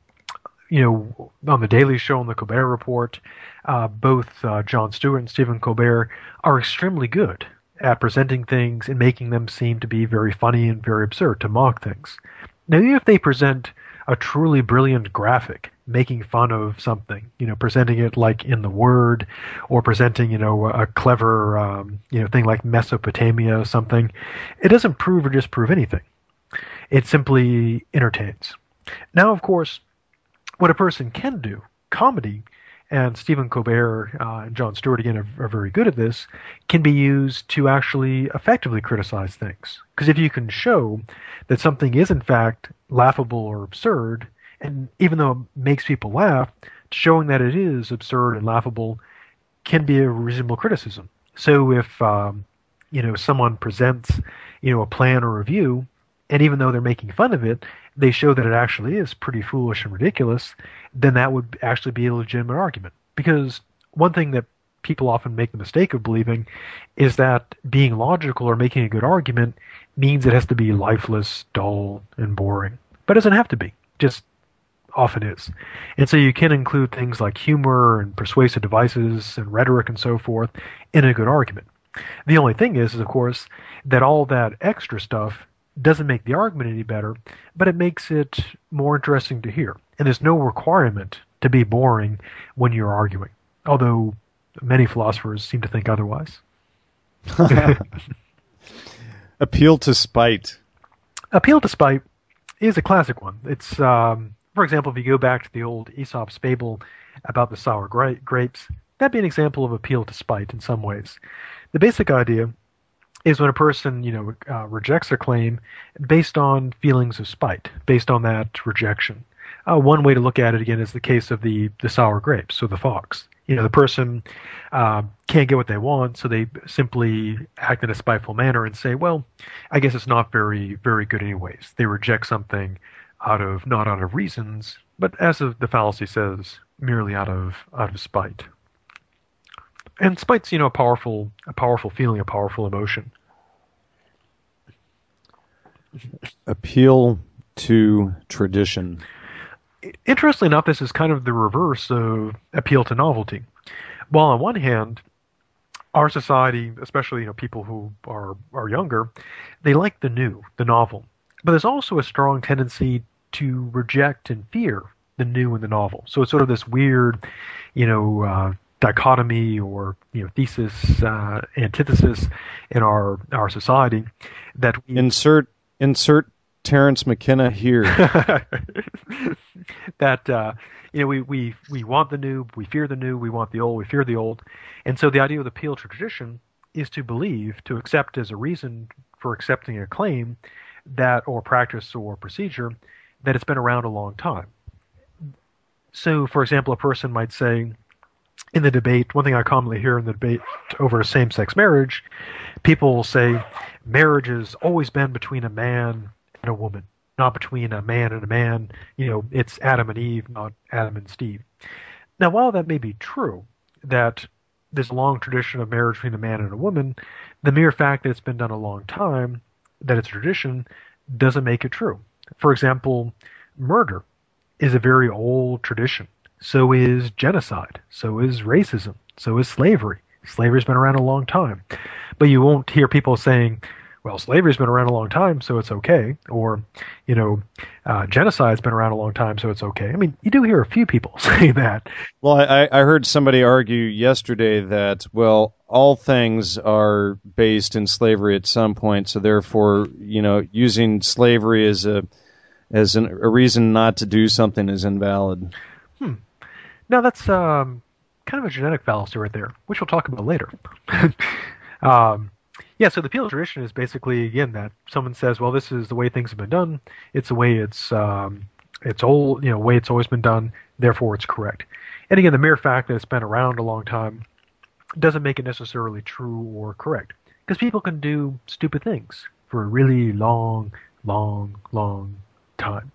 on the Daily Show and the Colbert Report, both Jon Stewart and Stephen Colbert are extremely good at presenting things and making them seem to be very funny and very absurd, to mock things. Now, even if they present a truly brilliant graphic making fun of something, presenting it like in The Word, or presenting, a clever, thing like Mesopotamia or something, it doesn't prove or disprove anything. It simply entertains. Now, of course, what a person can do, comedy, and Stephen Colbert and Jon Stewart, again, are very good at this, can be used to actually effectively criticize things. Because if you can show that something is, in fact, laughable or absurd, and even though it makes people laugh, showing that it is absurd and laughable can be a reasonable criticism. So if, someone presents, a plan or review, and even though they're making fun of it, they show that it actually is pretty foolish and ridiculous, then that would actually be a legitimate argument. Because one thing that people often make the mistake of believing is that being logical or making a good argument means it has to be lifeless, dull, and boring. But it doesn't have to be. Just often is. And so you can include things like humor and persuasive devices and rhetoric and so forth in a good argument. The only thing is, of course, that all that extra stuff doesn't make the argument any better, but it makes it more interesting to hear. And there's no requirement to be boring when you're arguing, although many philosophers seem to think otherwise. Appeal to spite. Appeal to spite is a classic one. It's, for example, if you go back to the old Aesop's fable about the sour grapes, that'd be an example of appeal to spite in some ways. The basic idea is when a person, rejects a claim based on feelings of spite, based on that rejection. One way to look at it, again, is the case of the sour grapes, so the fox. The person can't get what they want, so they simply act in a spiteful manner and say, well, I guess it's not very, very good anyways. They reject something not out of reasons, but as the fallacy says, merely out of spite. And spite's, a powerful feeling, a powerful emotion. Appeal to tradition. Interestingly enough, this is kind of the reverse of appeal to novelty. While on one hand, our society, especially people who are younger, they like the new, the novel. But there's also a strong tendency to reject and fear the new and the novel. So it's sort of this weird, dichotomy or thesis antithesis in our society that we insert Terence McKenna here. That we want the new, we fear the new, we want the old, we fear the old. And so the idea of appeal to tradition is to believe, to accept as a reason for accepting a claim that, or practice or procedure, that it's been around a long time. So, for example, a person might say, in the debate, one thing I commonly hear in the debate over same-sex marriage, people will say, marriage has always been between a man and a woman, not between a man and a man. It's Adam and Eve, not Adam and Steve. Now, while that may be true, that there's a long tradition of marriage between a man and a woman, the mere fact that it's been done a long time, that it's a tradition, doesn't make it true. For example, murder is a very old tradition. So is genocide. So is racism. So is slavery. Slavery's been around a long time. But you won't hear people saying, well, slavery's been around a long time, so it's okay. Or, genocide's been around a long time, so it's okay. I mean, you do hear a few people say that. Well, I heard somebody argue yesterday that, well, all things are based in slavery at some point, so therefore, using slavery as a reason not to do something is invalid. Now that's kind of a genetic fallacy right there, which we'll talk about later. Yeah, so the appeal tradition is basically, again, that someone says, well, this is the way things have been done. It's the way it's old, way it's always been done. Therefore, it's correct. And again, the mere fact that it's been around a long time doesn't make it necessarily true or correct, because people can do stupid things for a really long, long, long time.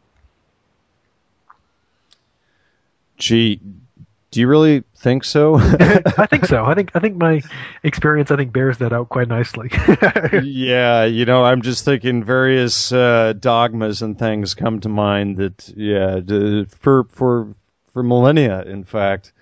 Gee, do you really think so? I think so. I think my experience bears that out quite nicely. Yeah, I'm just thinking various dogmas and things come to mind that, for millennia, in fact.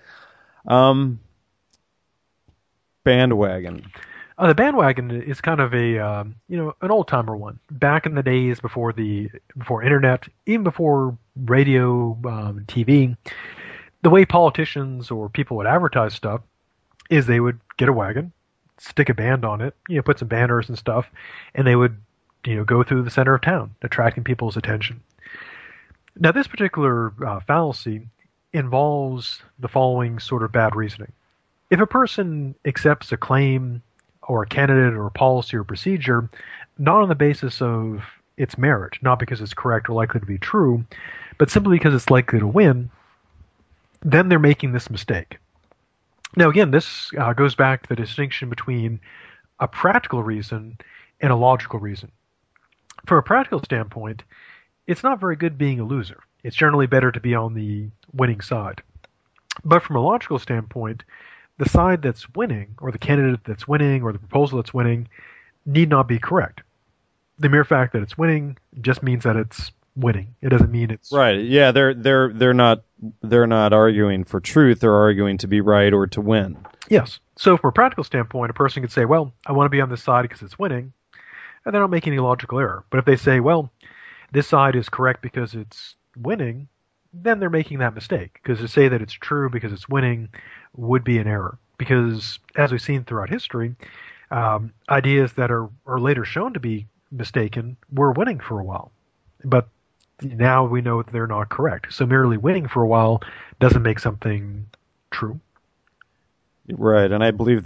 Bandwagon. The bandwagon is kind of a an old timer one. Back in the days before internet, even before radio, TV, the way politicians or people would advertise stuff is they would get a wagon, stick a band on it, put some banners and stuff, and they would go through the center of town, attracting people's attention. Now, this particular fallacy involves the following sort of bad reasoning. If a person accepts a claim or a candidate or a policy or procedure not on the basis of its merit, not because it's correct or likely to be true, but simply because it's likely to win, then they're making this mistake. Now, again, this goes back to the distinction between a practical reason and a logical reason. From a practical standpoint, it's not very good being a loser. It's generally better to be on the winning side. But from a logical standpoint, the side that's winning, or the candidate that's winning, or the proposal that's winning, need not be correct. The mere fact that it's winning just means that it's winning. It doesn't mean it's right. Yeah, they're not arguing for truth. They're arguing to be right or to win. Yes. So from a practical standpoint, a person could say, well, I want to be on this side because it's winning, and they don't make any logical error. But if they say, well, this side is correct because it's winning, then they're making that mistake. Because to say that it's true because it's winning would be an error. Because as we've seen throughout history, ideas that are later shown to be mistaken were winning for a while. But now we know that they're not correct. So merely winning for a while doesn't make something true. Right, and I believe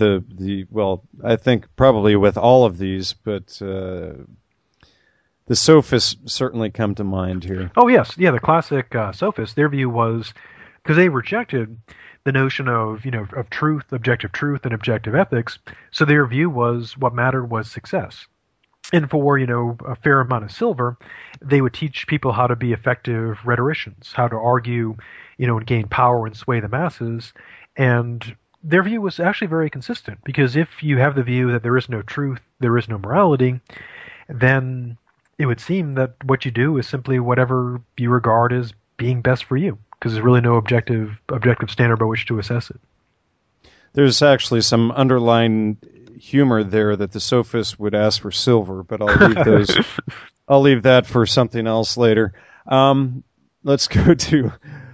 I think probably with all of these, but the sophists certainly come to mind here. Oh, yes. Yeah, the classic sophists, their view was, because they rejected the notion of truth, and objective ethics, so their view was what mattered was success. And for, a fair amount of silver, they would teach people how to be effective rhetoricians, how to argue, and gain power and sway the masses. And their view was actually very consistent, because if you have the view that there is no truth, there is no morality, then it would seem that what you do is simply whatever you regard as being best for you, because there's really no objective standard by which to assess it. There's actually some underlying humor there that the sophists would ask for silver, but I'll leave that for something else later. Let's go to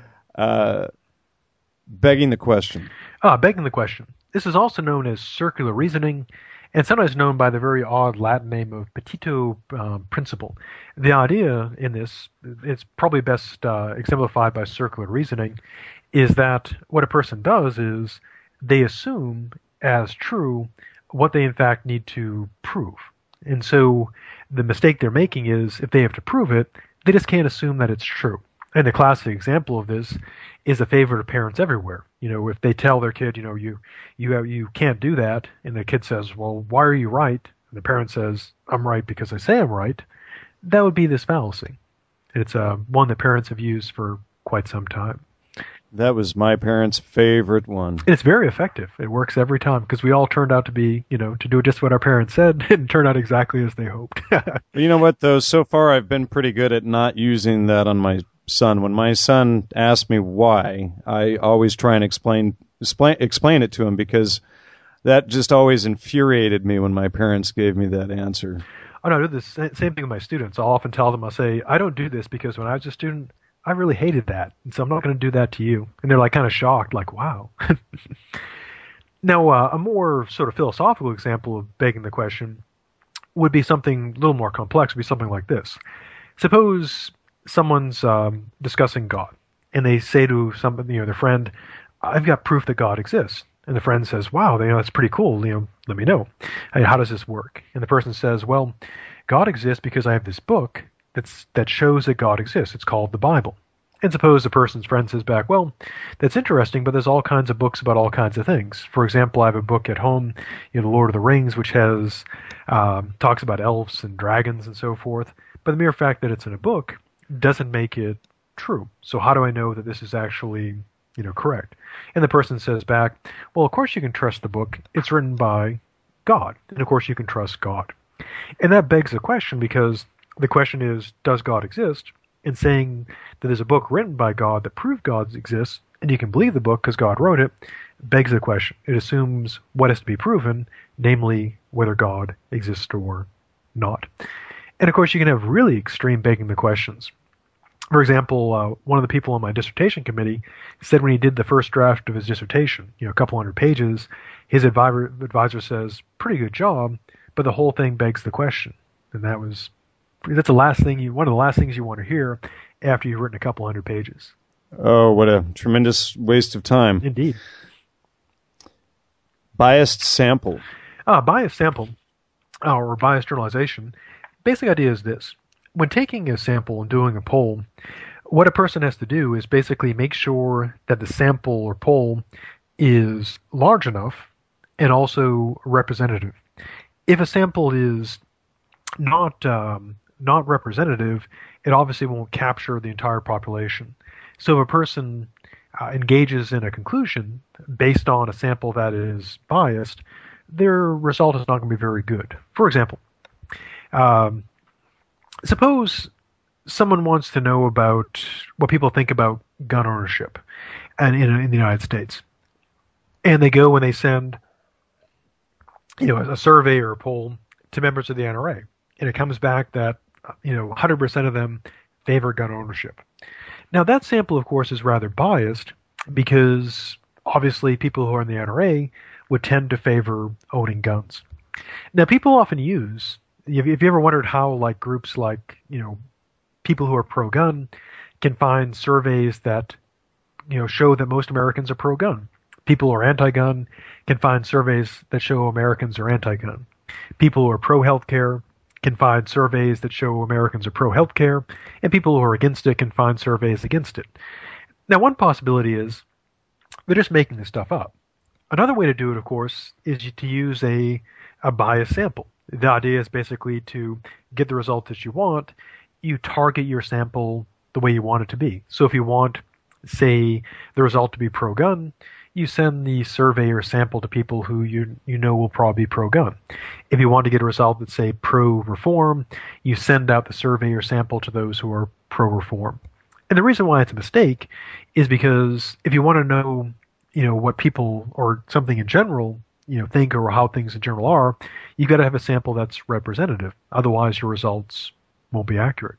begging the question. Begging the question. This is also known as circular reasoning, and sometimes known by the very odd Latin name of Petito principle. The idea in this, it's probably best exemplified by circular reasoning, is that what a person does is they assume as true what they in fact need to prove. And so the mistake they're making is, if they have to prove it, they just can't assume that it's true. And the classic example of this is a favorite of parents everywhere. If they tell their kid, you can't do that, and the kid says, well, why are you right? And the parent says, I'm right because I say I'm right. That would be this fallacy. It's one that parents have used for quite some time. That was my parents' favorite one. And it's very effective. It works every time, because we all turned out to be, to do just what our parents said and turn out exactly as they hoped. You know what, though? So far, I've been pretty good at not using that on my son. When my son asks me why, I always try and explain it to him, because that just always infuriated me when my parents gave me that answer. Oh, no, I do the same thing with my students. I'll often tell them, I'll say, I don't do this because when I was a student, I really hated that, and so I'm not going to do that to you. And they're like kind of shocked, like, wow. Now, a more sort of philosophical example of begging the question would be something a little more complex, would be something like this. Suppose someone's discussing God, and they say to somebody, their friend, I've got proof that God exists. And the friend says, wow, that's pretty cool. Let me know. How does this work? And the person says, well, God exists because I have this book that shows that God exists. It's called the Bible. And suppose the person's friend says back, well, that's interesting, but there's all kinds of books about all kinds of things. For example, I have a book at home, The Lord of the Rings, which has talks about elves and dragons and so forth. But the mere fact that it's in a book doesn't make it true. So how do I know that this is actually correct? And the person says back, well, of course you can trust the book. It's written by God. And of course you can trust God. And that begs the question, because the question is, does God exist? And saying that there's a book written by God that proves God exists, and you can believe the book because God wrote it, begs the question. It assumes what has to be proven, namely whether God exists or not. And of course you can have really extreme begging the questions. For example, one of the people on my dissertation committee said when he did the first draft of his dissertation, a couple hundred pages, his advisor says, pretty good job, but the whole thing begs the question. And that's one of the last things you want to hear after you've written a couple hundred pages. Oh, what a tremendous waste of time. Indeed. Biased sample. Biased sample, or biased generalization, basic idea is this. When taking a sample and doing a poll, what a person has to do is basically make sure that the sample or poll is large enough and also representative. If a sample is not representative, it obviously won't capture the entire population. So if a person engages in a conclusion based on a sample that is biased, their result is not going to be very good. For example, suppose someone wants to know about what people think about gun ownership and in the United States. And they go and they send a survey or a poll to members of the NRA. And it comes back that 100% of them favor gun ownership. Now that sample, of course, is rather biased because obviously people who are in the NRA would tend to favor owning guns. Now people often use, have you ever wondered how groups like people who are pro-gun can find surveys that show that most Americans are pro-gun? People who are anti-gun can find surveys that show Americans are anti-gun. People who are pro-healthcare can find surveys that show Americans are pro-healthcare, and people who are against it can find surveys against it. Now, one possibility is they're just making this stuff up. Another way to do it, of course, is to use a biased sample. The idea is basically to get the result that you want. You target your sample the way you want it to be. So if you want, say, the result to be pro-gun, you send the survey or sample to people who you know will probably be pro-gun. If you want to get a result that's, say, pro-reform, you send out the survey or sample to those who are pro-reform. And the reason why it's a mistake is because if you want to know, what people or something in general, think or how things in general are, you've got to have a sample that's representative. Otherwise, your results won't be accurate.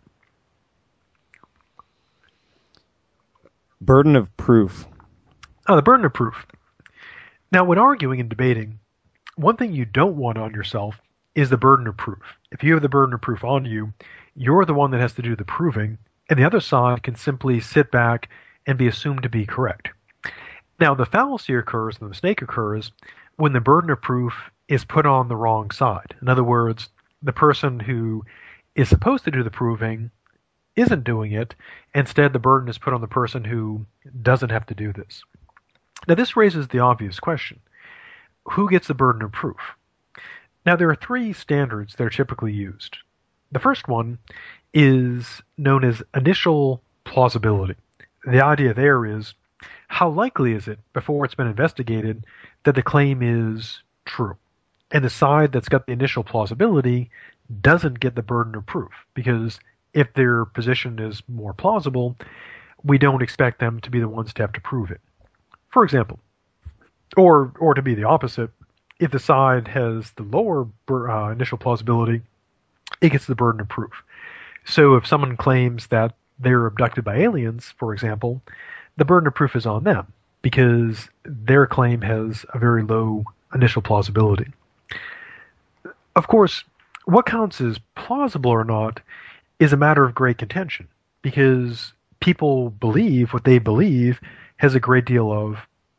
Burden of proof. The burden of proof. Now, when arguing and debating, one thing you don't want on yourself is the burden of proof. If you have the burden of proof on you, you're the one that has to do the proving, and the other side can simply sit back and be assumed to be correct. Now, the fallacy occurs, and the mistake occurs, when the burden of proof is put on the wrong side. In other words, the person who is supposed to do the proving isn't doing it. Instead, the burden is put on the person who doesn't have to do this. Now, this raises the obvious question. Who gets the burden of proof? Now, there are three standards that are typically used. The first one is known as initial plausibility. The idea there is, how likely is it, before it's been investigated, that the claim is true? And the side that's got the initial plausibility doesn't get the burden of proof, because if their position is more plausible, we don't expect them to be the ones to have to prove it. For example, or to be the opposite, if the side has the lower initial plausibility, it gets the burden of proof. So if someone claims that they're abducted by aliens, for example, the burden of proof is on them because their claim has a very low initial plausibility. Of course, what counts as plausible or not is a matter of great contention because people believe what they believe has a great deal of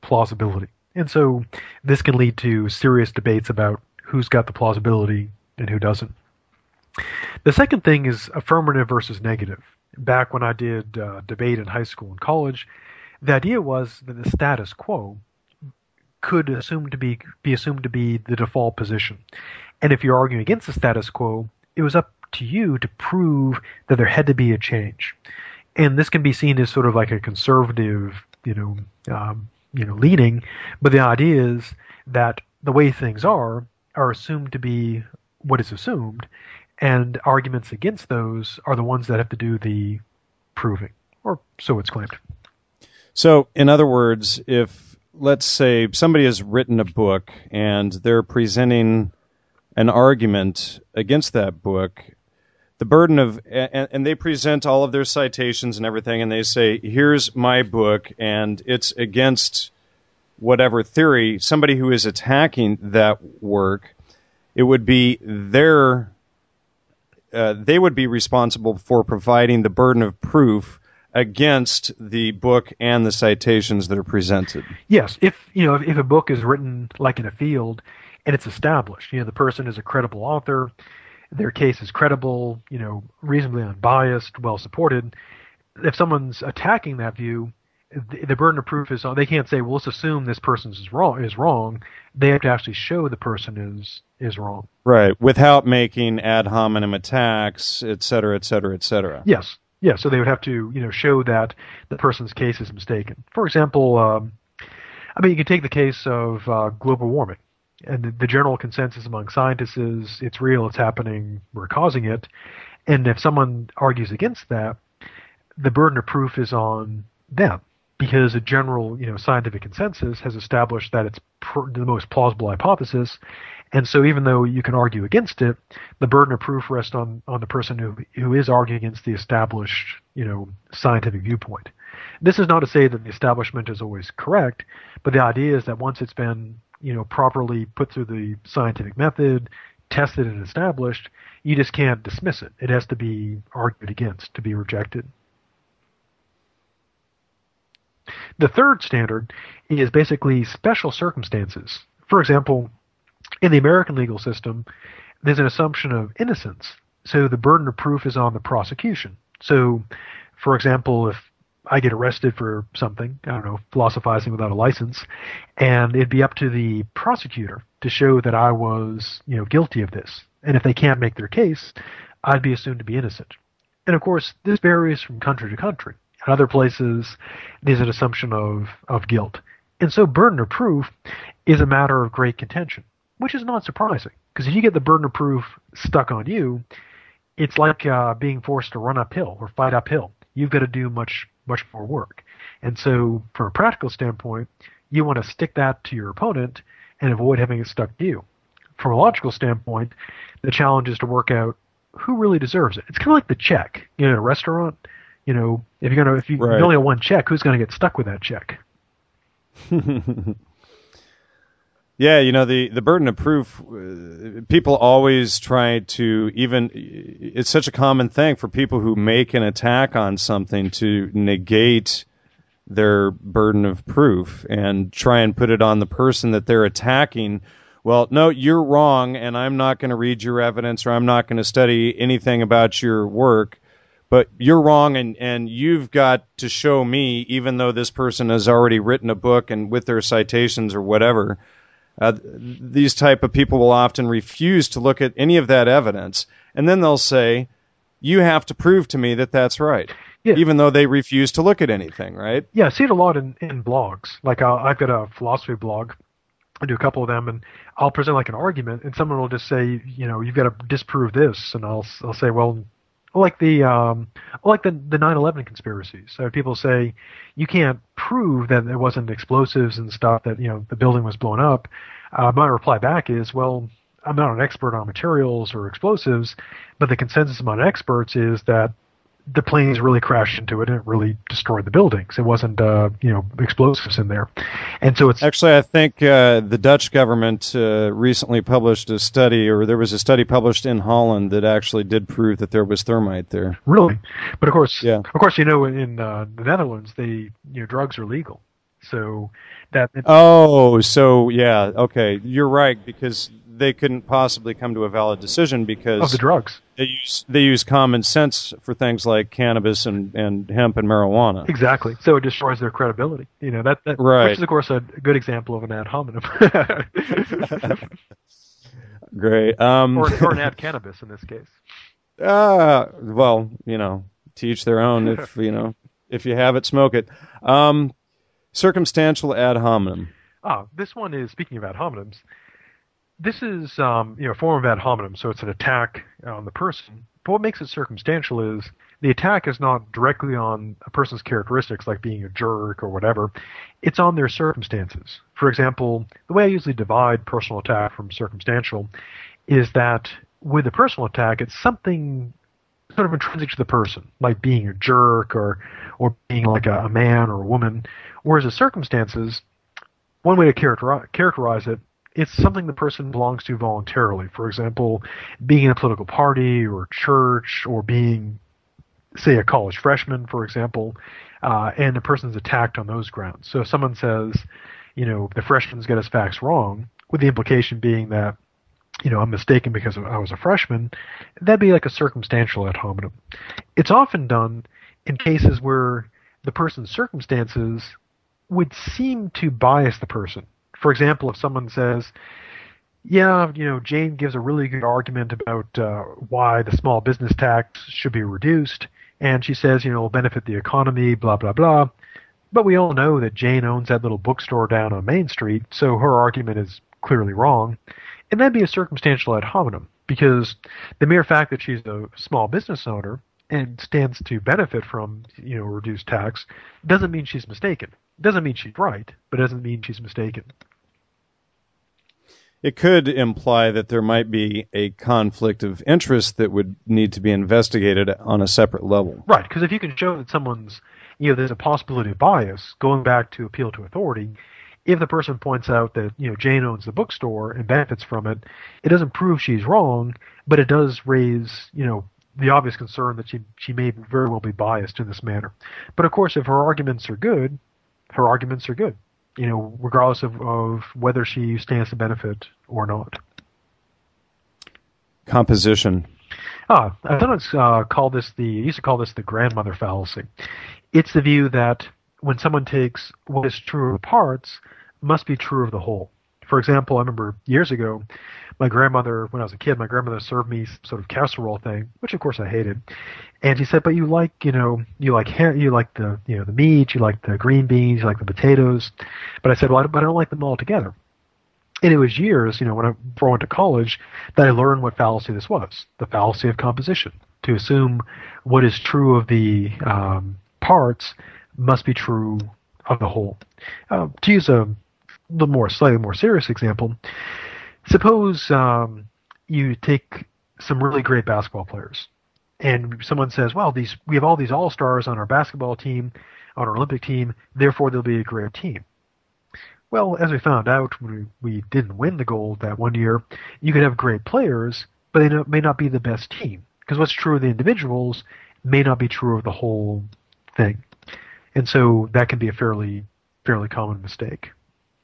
plausibility. And so this can lead to serious debates about who's got the plausibility and who doesn't. The second thing is affirmative versus negative. Back when I did debate in high school and college, the idea was that the status quo could be assumed to be the default position. And if you're arguing against the status quo, it was up to you to prove that there had to be a change. And this can be seen as sort of like a conservative, leaning, but the idea is that the way things are assumed to be what is assumed, and arguments against those are the ones that have to do the proving, or so it's claimed. So, in other words, if, let's say, somebody has written a book and they're presenting an argument against that book, the burden of, and they present all of their citations and everything, and they say, here's my book, and it's against whatever theory, somebody who is attacking that work, it would be they would be responsible for providing the burden of proof against the book and the citations that are presented. Yes, if a book is written like in a field and it's established, the person is a credible author, their case is credible, reasonably unbiased, well supported. If someone's attacking that view, the burden of proof is on. They can't say, well, let's assume this person is wrong. They have to actually show the person is wrong. Right, without making ad hominem attacks, et cetera, et cetera, et cetera. Yes. Yeah, so they would have to, show that the person's case is mistaken. For example, you can take the case of global warming. And the general consensus among scientists is it's real, it's happening, we're causing it. And if someone argues against that, the burden of proof is on them, because a general, scientific consensus has established that it's the most plausible hypothesis. And so even though you can argue against it, the burden of proof rests on the person who is arguing against the established, scientific viewpoint. This is not to say that the establishment is always correct, but the idea is that once it's been, properly put through the scientific method, tested and established, you just can't dismiss it. It has to be argued against to be rejected. The third standard is basically special circumstances. For example, in the American legal system, there's an assumption of innocence, so the burden of proof is on the prosecution. So, for example, if I get arrested for something, philosophizing without a license, and it'd be up to the prosecutor to show that I was, guilty of this. And if they can't make their case, I'd be assumed to be innocent. And of course, this varies from country to country. In other places, there's an assumption of guilt. And so burden of proof is a matter of great contention, which is not surprising, because if you get the burden of proof stuck on you, it's like being forced to run uphill or fight uphill. You've got to do much more work. And so from a practical standpoint, you want to stick that to your opponent and avoid having it stuck to you. From a logical standpoint, the challenge is to work out who really deserves it. It's kind of like the check, in a restaurant. If you Right. only have one check, who's going to get stuck with that check? Yeah, the burden of proof, people always try to it's such a common thing for people who make an attack on something to negate their burden of proof and try and put it on the person that they're attacking. Well, no, you're wrong, and I'm not going to read your evidence, or I'm not going to study anything about your work, but you're wrong, and you've got to show me, even though this person has already written a book and with their citations or whatever. These type of people will often refuse to look at any of that evidence, and then they'll say, you have to prove to me that that's right, Yeah. even though they refuse to look at anything, right? Yeah, I see it a lot in blogs. Like I've got a philosophy blog. I do a couple of them, and I'll present like an argument, and someone will just say, you've got to disprove this, and I'll say, well, like the 9/11 conspiracies. So people say you can't prove that there wasn't explosives and stuff, that the building was blown up. My reply back is, well, I'm not an expert on materials or explosives, but the consensus among experts is that the planes really crashed into it and it really destroyed the buildings. It wasn't explosives in there, and so it's Actually, I think the Dutch government recently published a study, or there was a study published in Holland that actually did prove that there was thermite there. really. But of course, Yeah. in the Netherlands, drugs are legal, So that Oh, so yeah, okay, you're right, because they couldn't possibly come to a valid decision of the because drugs. they use common sense for things like cannabis and hemp and marijuana. Exactly. So it destroys their credibility. That Right. which is of course a good example of an ad hominem. Great. or an ad cannabis in this case. Well, to each their own. If if you have it, smoke it. Circumstantial ad hominem. This one is, speaking of ad hominems, this is a form of ad hominem, so it's an attack on the person. But what makes it circumstantial is the attack is not directly on a person's characteristics, like being a jerk or whatever. It's on their circumstances. For example, the way I usually divide personal attack from circumstantial is that with a personal attack, it's something sort of intrinsic to the person, like being a jerk or being like a man or a woman. Whereas the circumstances, one way to characterize it, it's something the person belongs to voluntarily. For example, being in a political party or church, or being, say, a college freshman, for example, and the person's attacked on those grounds. So if someone says, the freshman's got his facts wrong, with the implication being that, I'm mistaken because I was a freshman, that'd be like a circumstantial ad hominem. It's often done in cases where the person's circumstances would seem to bias the person. For example, if someone says, Jane gives a really good argument about why the small business tax should be reduced, and she says, it'll benefit the economy, blah, blah, blah. But we all know that Jane owns that little bookstore down on Main Street, so her argument is clearly wrong. And that'd be a circumstantial ad hominem, because the mere fact that she's a small business owner and stands to benefit from, reduced tax doesn't mean she's mistaken. Doesn't mean she's right, but doesn't mean she's mistaken. It could imply that there might be a conflict of interest that would need to be investigated on a separate level. Right, because if you can show that someone's, there's a possibility of bias, going back to appeal to authority, if the person points out that, Jane owns the bookstore and benefits from it, it doesn't prove she's wrong, but it does raise, the obvious concern that she may very well be biased in this manner. But of course, if her arguments are good, regardless of whether she stands to benefit or not. Composition. I thought it's used to call this the grandmother fallacy. It's the view that when someone takes what is true of the parts, must be true of the whole. For example, I remember years ago, my grandmother, when I was a kid, served me some sort of casserole thing, which of course I hated. And she said, "But you like the the meat, you like the green beans, you like the potatoes." But I said, "Well, but I don't like them all together." And it was years, before I went to college, that I learned what fallacy this was: the fallacy of composition. To assume what is true of the parts must be true of the whole. To use a slightly more serious example, suppose you take some really great basketball players, and someone says, "Well, we have all these all-stars on our basketball team, on our Olympic team, therefore they'll be a great team." Well, as we found out when we didn't win the gold that one year, you could have great players, but they may not be the best team, because what's true of the individuals may not be true of the whole thing. And so that can be a fairly common mistake.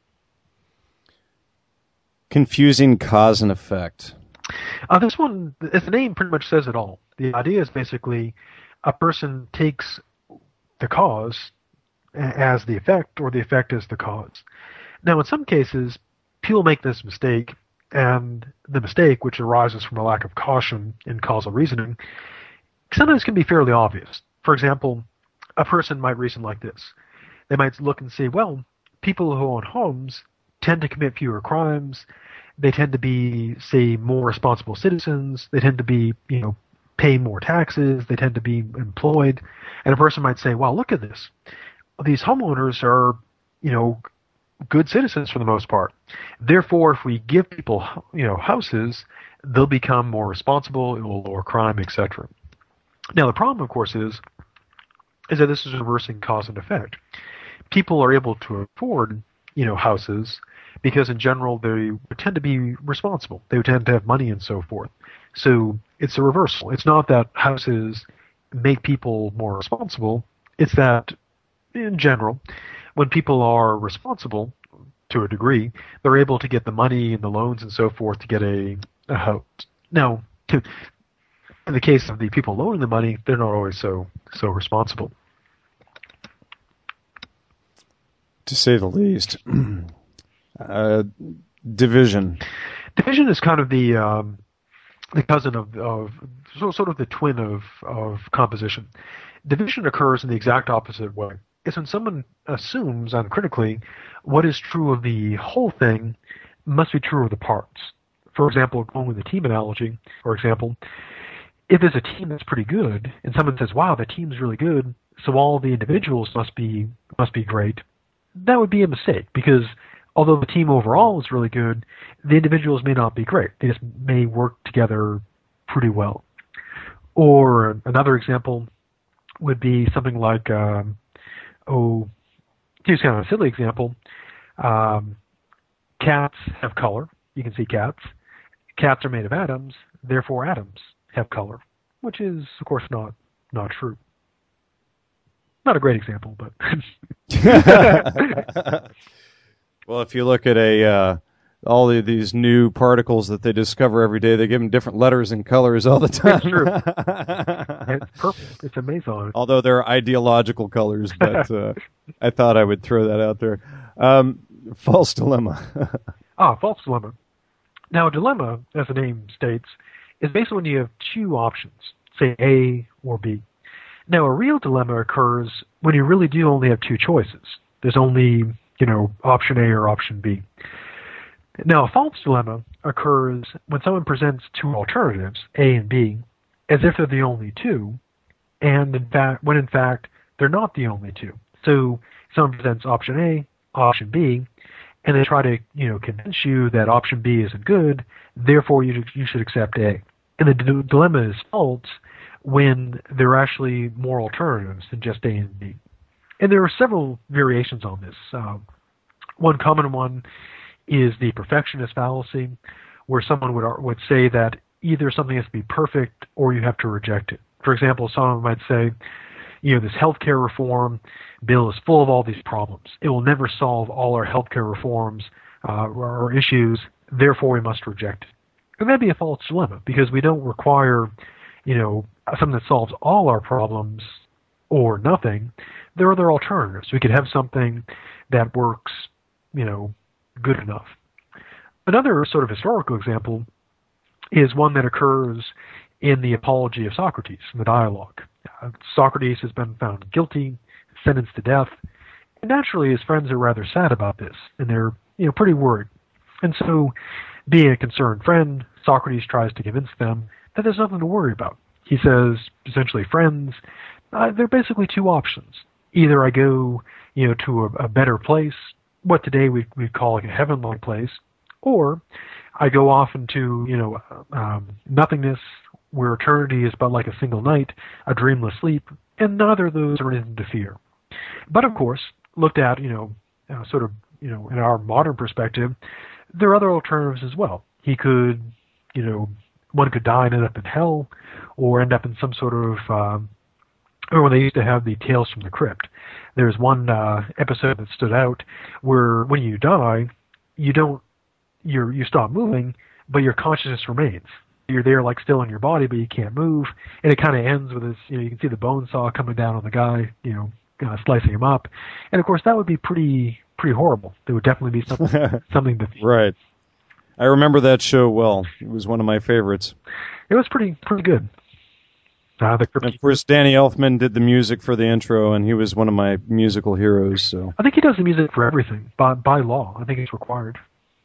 Confusing cause and effect. This one, as the name pretty much says it all. The idea is basically a person takes the cause as the effect, or the effect as the cause. Now, in some cases, people make this mistake, and the mistake, which arises from a lack of caution in causal reasoning, sometimes can be fairly obvious. For example, a person might reason like this. They might look and say, well, people who own homes tend to commit fewer crimes. They tend to be, say, more responsible citizens. They tend to be, pay more taxes. They tend to be employed. And a person might say, well, look at this. These homeowners are, good citizens for the most part. Therefore, if we give people, houses, they'll become more responsible. It will lower crime, etc. Now, the problem, of course, is that this is reversing cause and effect. People are able to afford, houses because in general they tend to be responsible. They tend to have money and so forth. So it's a reversal. It's not that houses make people more responsible. It's that, in general, when people are responsible to a degree, they're able to get the money and the loans and so forth to get a house. Now, in the case of the people loaning the money, they're not always so responsible. To say the least. Division. Division is kind of the cousin of sort of the twin of composition. Division occurs in the exact opposite way. It's when someone assumes uncritically what is true of the whole thing must be true of the parts. For example, going with the team analogy, for example, if there's a team that's pretty good and someone says, "Wow, the team's really good, so all the individuals must be great," that would be a mistake, because although the team overall is really good, the individuals may not be great. They just may work together pretty well. Or another example would be something like, here's kind of a silly example. Cats have color. You can see cats. Cats are made of atoms, therefore atoms have color, which is, of course, not true. Not a great example, but... Well, if you look at all of these new particles that they discover every day, they give them different letters and colors all the time. It's true. It's perfect. It's amazing. Although they're ideological colors, but I thought I would throw that out there. False dilemma. False dilemma. Now, a dilemma, as the name states, is basically when you have two options, say A or B. Now, a real dilemma occurs when you really do only have two choices. There's only, option A or option B. Now, a false dilemma occurs when someone presents two alternatives, A and B, as if they're the only two, and when in fact they're not the only two. So someone presents option A, option B, and they try to, convince you that option B isn't good, therefore you should accept A. And the dilemma is false when there are actually more alternatives than just A and B. And there are several variations on this. One common one is the perfectionist fallacy, where someone would say that either something has to be perfect or you have to reject it. For example, someone might say, this healthcare reform bill is full of all these problems. It will never solve all our healthcare reforms or issues, therefore we must reject it. And that'd be a false dilemma, because we don't require, something that solves all our problems or nothing. There are other alternatives. We could have something that works, good enough. Another sort of historical example is one that occurs in the Apology of Socrates, in the dialogue. Socrates has been found guilty, sentenced to death, and naturally his friends are rather sad about this, and they're pretty worried. And so, being a concerned friend, Socrates tries to convince them that there's nothing to worry about. He says, essentially, friends, there are basically two options. Either I go, to a better place, what today we'd call like a heaven-like place, or I go off into, nothingness, where eternity is but like a single night, a dreamless sleep, and neither of those are anything to fear. But of course, looked at, in our modern perspective, there are other alternatives as well. He could, one could die and end up in hell, or end up in some sort of, or when they used to have the Tales from the Crypt. There's one episode that stood out where when you die, you stop moving, but your consciousness remains. You're there like still in your body, but you can't move. And it kind of ends with this, you can see the bone saw coming down on the guy, slicing him up. And of course that would be pretty horrible. There would definitely be something to... Right. I remember that show well. It was one of my favorites. It was pretty good. Of course, Danny Elfman did the music for the intro, and he was one of my musical heroes. So I think he does the music for everything by law. I think it's required.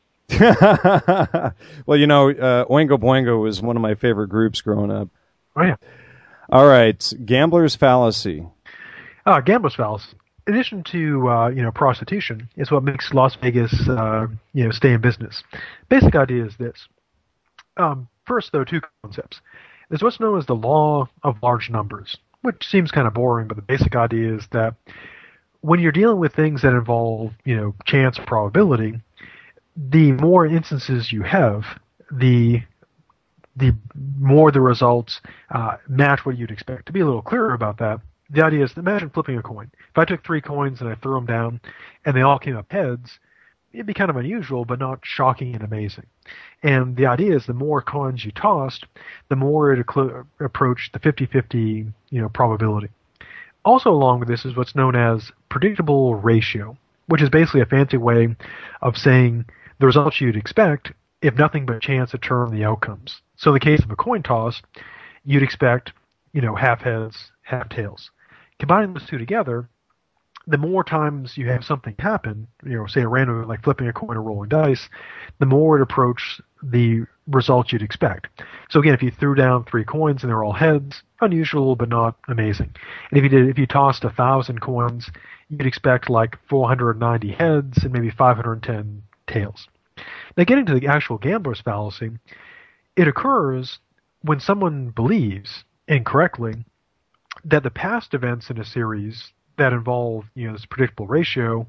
Well, Oingo Boingo was one of my favorite groups growing up. Oh yeah. All right, Gambler's Fallacy. Gambler's Fallacy. In addition to prostitution, is what makes Las Vegas stay in business. Basic idea is this. First, though, two concepts. There's what's known as the law of large numbers, which seems kind of boring, but the basic idea is that when you're dealing with things that involve, chance or probability, the more instances you have, the more the results match what you'd expect. To be a little clearer about that, The idea is, imagine flipping a coin. If I took 3 coins and I threw them down, and they all came up heads, it'd be kind of unusual, but not shocking and amazing. And the idea is the more coins you tossed, the more it approached the 50-50, probability. Also along with this is what's known as predictable ratio, which is basically a fancy way of saying the results you'd expect if nothing but chance determine the outcomes. So in the case of a coin toss, you'd expect, half heads, half tails. Combining those two together, the more times you have something happen, say a random, like flipping a coin or rolling dice, the more it approaches the results you'd expect. So again, if you threw down 3 coins and they're all heads, unusual but not amazing. And if you tossed 1,000 coins, you'd expect like 490 heads and maybe 510 tails. Now, getting to the actual gambler's fallacy, it occurs when someone believes incorrectly that the past events in a series that involve this predictable ratio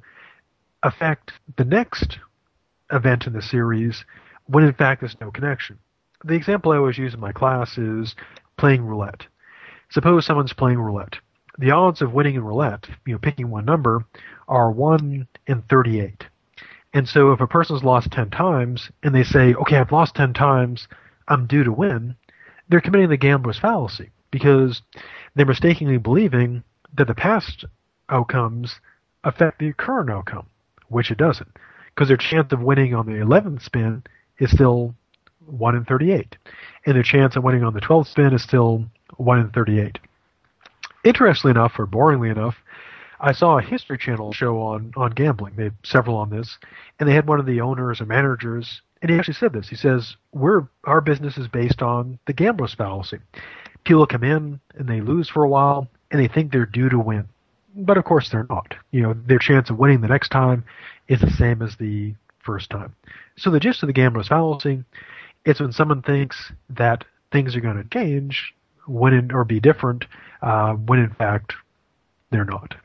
affect the next event in the series when in fact there's no connection. The example I always use in my class is playing roulette. Suppose someone's playing roulette. The odds of winning in roulette, picking one number, are 1 in 38. And so if a person's lost 10 times and they say, okay, I've lost 10 times, I'm due to win, they're committing the gambler's fallacy because they're mistakenly believing that the past outcomes affect the current outcome, which it doesn't, because their chance of winning on the 11th spin is still 1 in 38, and their chance of winning on the 12th spin is still 1 in 38. Interestingly enough, or boringly enough, I saw a History Channel show on gambling. They had several on this, and they had one of the owners or managers, and he actually said this. He says, our business is based on the gambler's fallacy. People come in, and they lose for a while, and they think they're due to win. But of course they're not. Their chance of winning the next time is the same as the first time. So the gist of the gambler's fallacy is when someone thinks that things are going to change or be different when in fact they're not.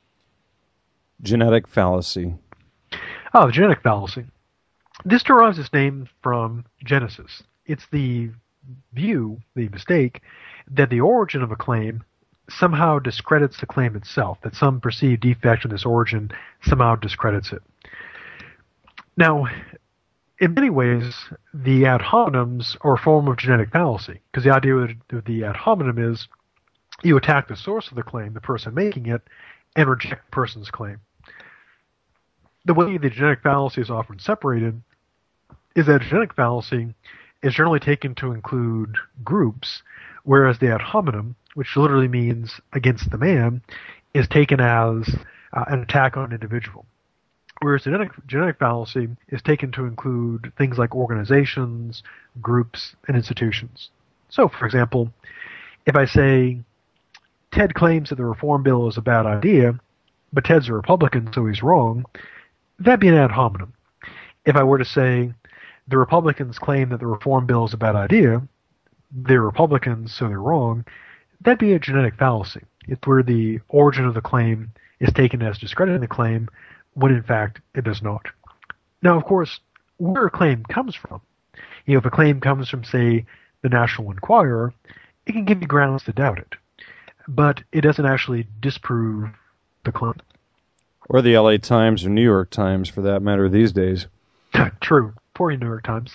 Genetic fallacy. Oh, the genetic fallacy. This derives its name from Genesis. It's the mistake, that the origin of a claim somehow discredits the claim itself, that some perceived defect in this origin somehow discredits it. Now, in many ways, the ad hominems are a form of genetic fallacy, because the idea of the ad hominem is you attack the source of the claim, the person making it, and reject the person's claim. The way the genetic fallacy is often separated is that a genetic fallacy is generally taken to include groups, whereas the ad hominem, which literally means against the man, is taken as an attack on an individual. Whereas the genetic fallacy is taken to include things like organizations, groups, and institutions. So, for example, if I say, Ted claims that the reform bill is a bad idea, but Ted's a Republican, so he's wrong, that'd be an ad hominem. If I were to say, the Republicans claim that the reform bill is a bad idea, they're Republicans, so they're wrong, that'd be a genetic fallacy. It's where the origin of the claim is taken as discrediting the claim, when in fact it does not. Now, of course, where a claim comes from, if a claim comes from, say, the National Enquirer, it can give you grounds to doubt it. But it doesn't actually disprove the claim. Or the LA Times or New York Times, for that matter, these days. True. Poor New York Times.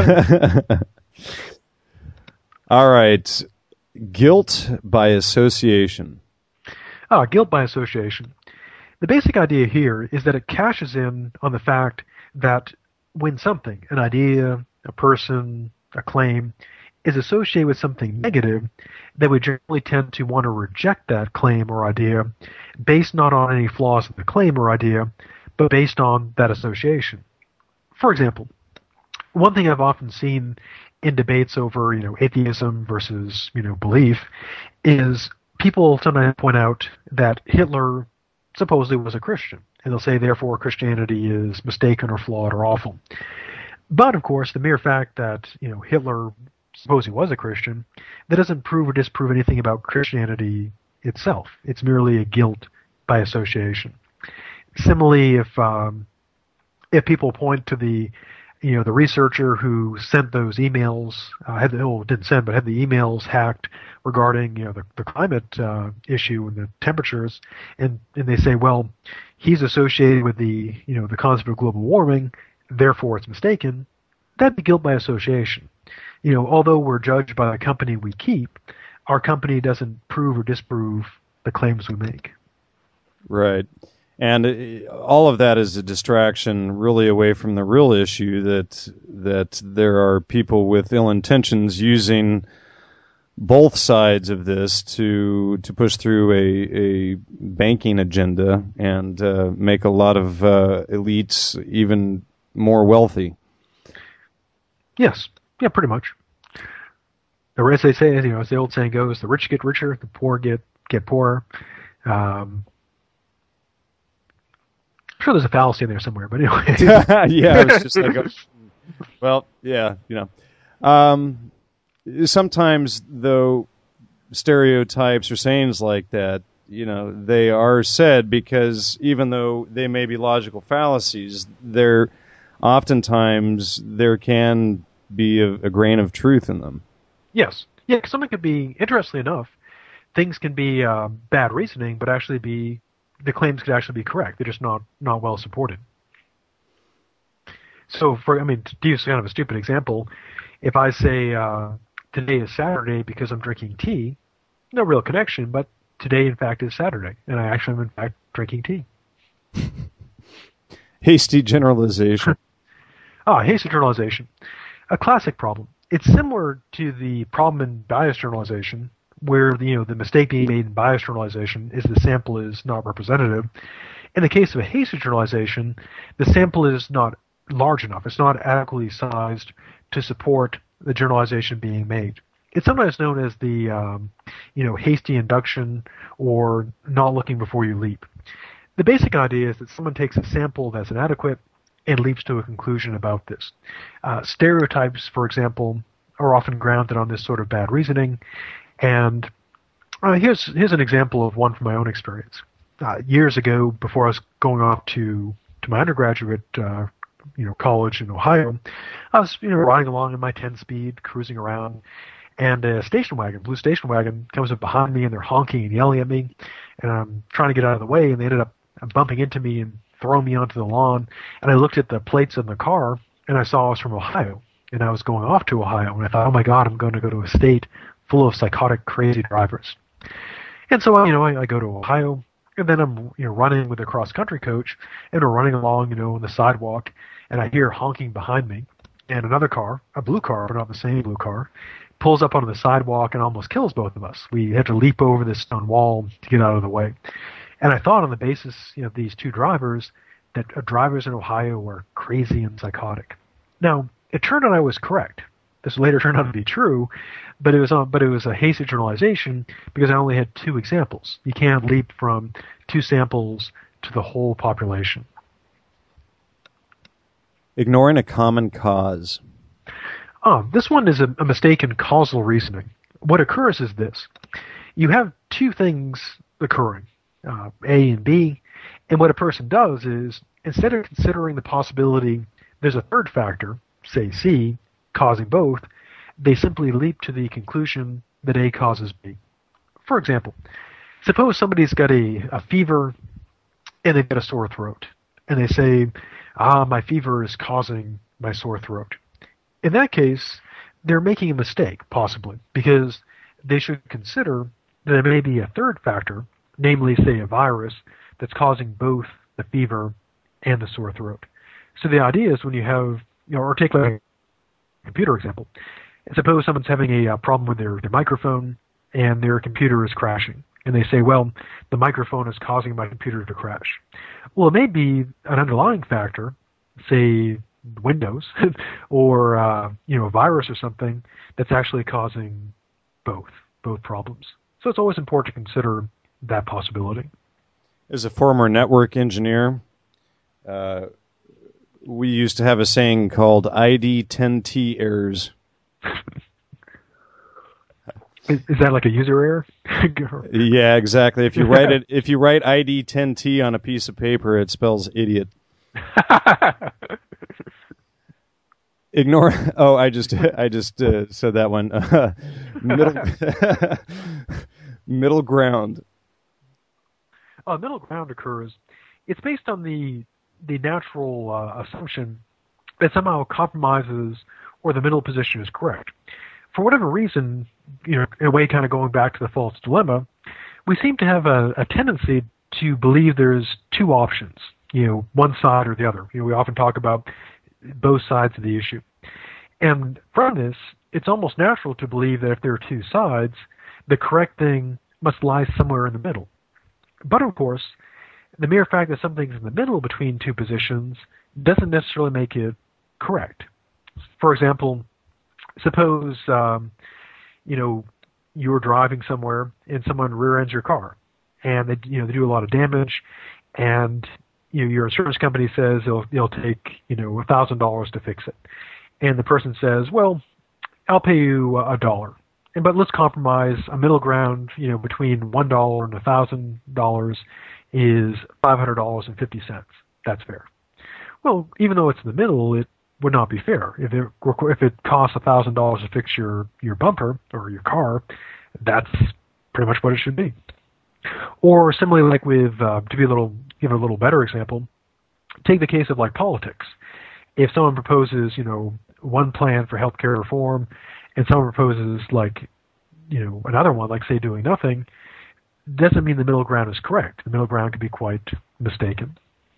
All right. Guilt by association. Guilt by association. The basic idea here is that it cashes in on the fact that when something, an idea, a person, a claim, is associated with something negative, that we generally tend to want to reject that claim or idea based not on any flaws in the claim or idea, but based on that association. For example, one thing I've often seen in debates over, atheism versus, belief, is people sometimes point out that Hitler supposedly was a Christian, and they'll say, therefore, Christianity is mistaken or flawed or awful. But, of course, the mere fact that, Hitler supposedly was a Christian, that doesn't prove or disprove anything about Christianity itself. It's merely a guilt by association. Similarly, if people point to the the researcher who sent those emails didn't send, but had the emails hacked regarding the climate issue and the temperatures, and they say, well, he's associated with the the concept of global warming, therefore it's mistaken. That'd be guilt by association. Although we're judged by the company we keep, our company doesn't prove or disprove the claims we make. Right. And all of that is a distraction really away from the real issue that there are people with ill intentions using both sides of this to push through a banking agenda and make a lot of elites even more wealthy. Yes. Yeah, pretty much. Or as they say, as the old saying goes, the rich get richer, the poor get poorer. I'm sure there's a fallacy in there somewhere, but anyway. Yeah, it's just like, well, yeah, sometimes, though, stereotypes or sayings like that, they are said because even though they may be logical fallacies, oftentimes there can be a grain of truth in them. Yes. Yeah, because something could be, interestingly enough, things can be bad reasoning, but actually the claims could actually be correct. They're just not well supported. So, to use kind of a stupid example, if I say today is Saturday because I'm drinking tea, no real connection, but today, in fact, is Saturday, and I actually am, in fact, drinking tea. Hasty generalization. Hasty generalization. A classic problem. It's similar to the problem in bias generalization, where the mistake being made in bias generalization is the sample is not representative. In the case of a hasty generalization, the sample is not large enough. It's not adequately sized to support the generalization being made. It's sometimes known as the hasty induction or not looking before you leap. The basic idea is that someone takes a sample that's inadequate and leaps to a conclusion about this. Stereotypes, for example, are often grounded on this sort of bad reasoning. And here's an example of one from my own experience. Years ago, before I was going off to my undergraduate college in Ohio, I was riding along in my 10-speed, cruising around, and a blue station wagon, comes up behind me, and they're honking and yelling at me, and I'm trying to get out of the way, and they ended up bumping into me and throwing me onto the lawn. And I looked at the plates on the car, and I saw I was from Ohio, and I was going off to Ohio, and I thought, oh my God, I'm going to go to a state full of psychotic, crazy drivers. And so, I go to Ohio, and then I'm, running with a cross-country coach, and we're running along, on the sidewalk, and I hear honking behind me, and another car, a blue car, but not the same blue car, pulls up onto the sidewalk and almost kills both of us. We had to leap over this stone wall to get out of the way. And I thought on the basis, of these two drivers, that drivers in Ohio were crazy and psychotic. Now, it turned out I was correct. This later turned out to be true, but it was a hasty generalization because I only had two examples. You can't leap from two samples to the whole population. Ignoring a common cause. This one is a mistake in causal reasoning. What occurs is this. You have two things occurring, A and B, and what a person does is, instead of considering the possibility there's a third factor, say C, causing both, they simply leap to the conclusion that A causes B. For example, suppose somebody's got a fever and they've got a sore throat, and they say, my fever is causing my sore throat. In that case, they're making a mistake, possibly, because they should consider that there may be a third factor, namely, say, a virus, that's causing both the fever and the sore throat. So the idea is when you have, or take like a computer example, suppose someone's having a problem with their microphone and their computer is crashing. And they say, well, the microphone is causing my computer to crash. Well, it may be an underlying factor, say Windows, or a virus or something that's actually causing both problems. So it's always important to consider that possibility. As a former network engineer, we used to have a saying called ID10T errors. Is that like a user error? Yeah, exactly. If you write ID10T on a piece of paper, it spells idiot. Ignore. Oh, I just said that one. Middle middle ground. Middle ground occurs. It's based on the natural assumption that somehow compromises or the middle position is correct. For whatever reason, in a way, kind of going back to the false dilemma, we seem to have a tendency to believe there's two options, one side or the other. We often talk about both sides of the issue. And from this, it's almost natural to believe that if there are two sides, the correct thing must lie somewhere in the middle. But of course, the mere fact that something's in the middle between two positions doesn't necessarily make it correct. For example, suppose you're driving somewhere and someone rear-ends your car, and they do a lot of damage, and your insurance company says they'll take $1,000 to fix it, and the person says, well, I'll pay you $1, but let's compromise a middle ground between $1 and $1,000 is $500.50. That's fair. Well, even though it's in the middle, it would not be fair. If it costs $1,000 to fix your bumper or your car, that's pretty much what it should be. Or similarly, like with give a little better example, take the case of like politics. If someone proposes one plan for healthcare reform, and someone proposes another one, like say doing nothing, doesn't mean the middle ground is correct. The middle ground can be quite mistaken.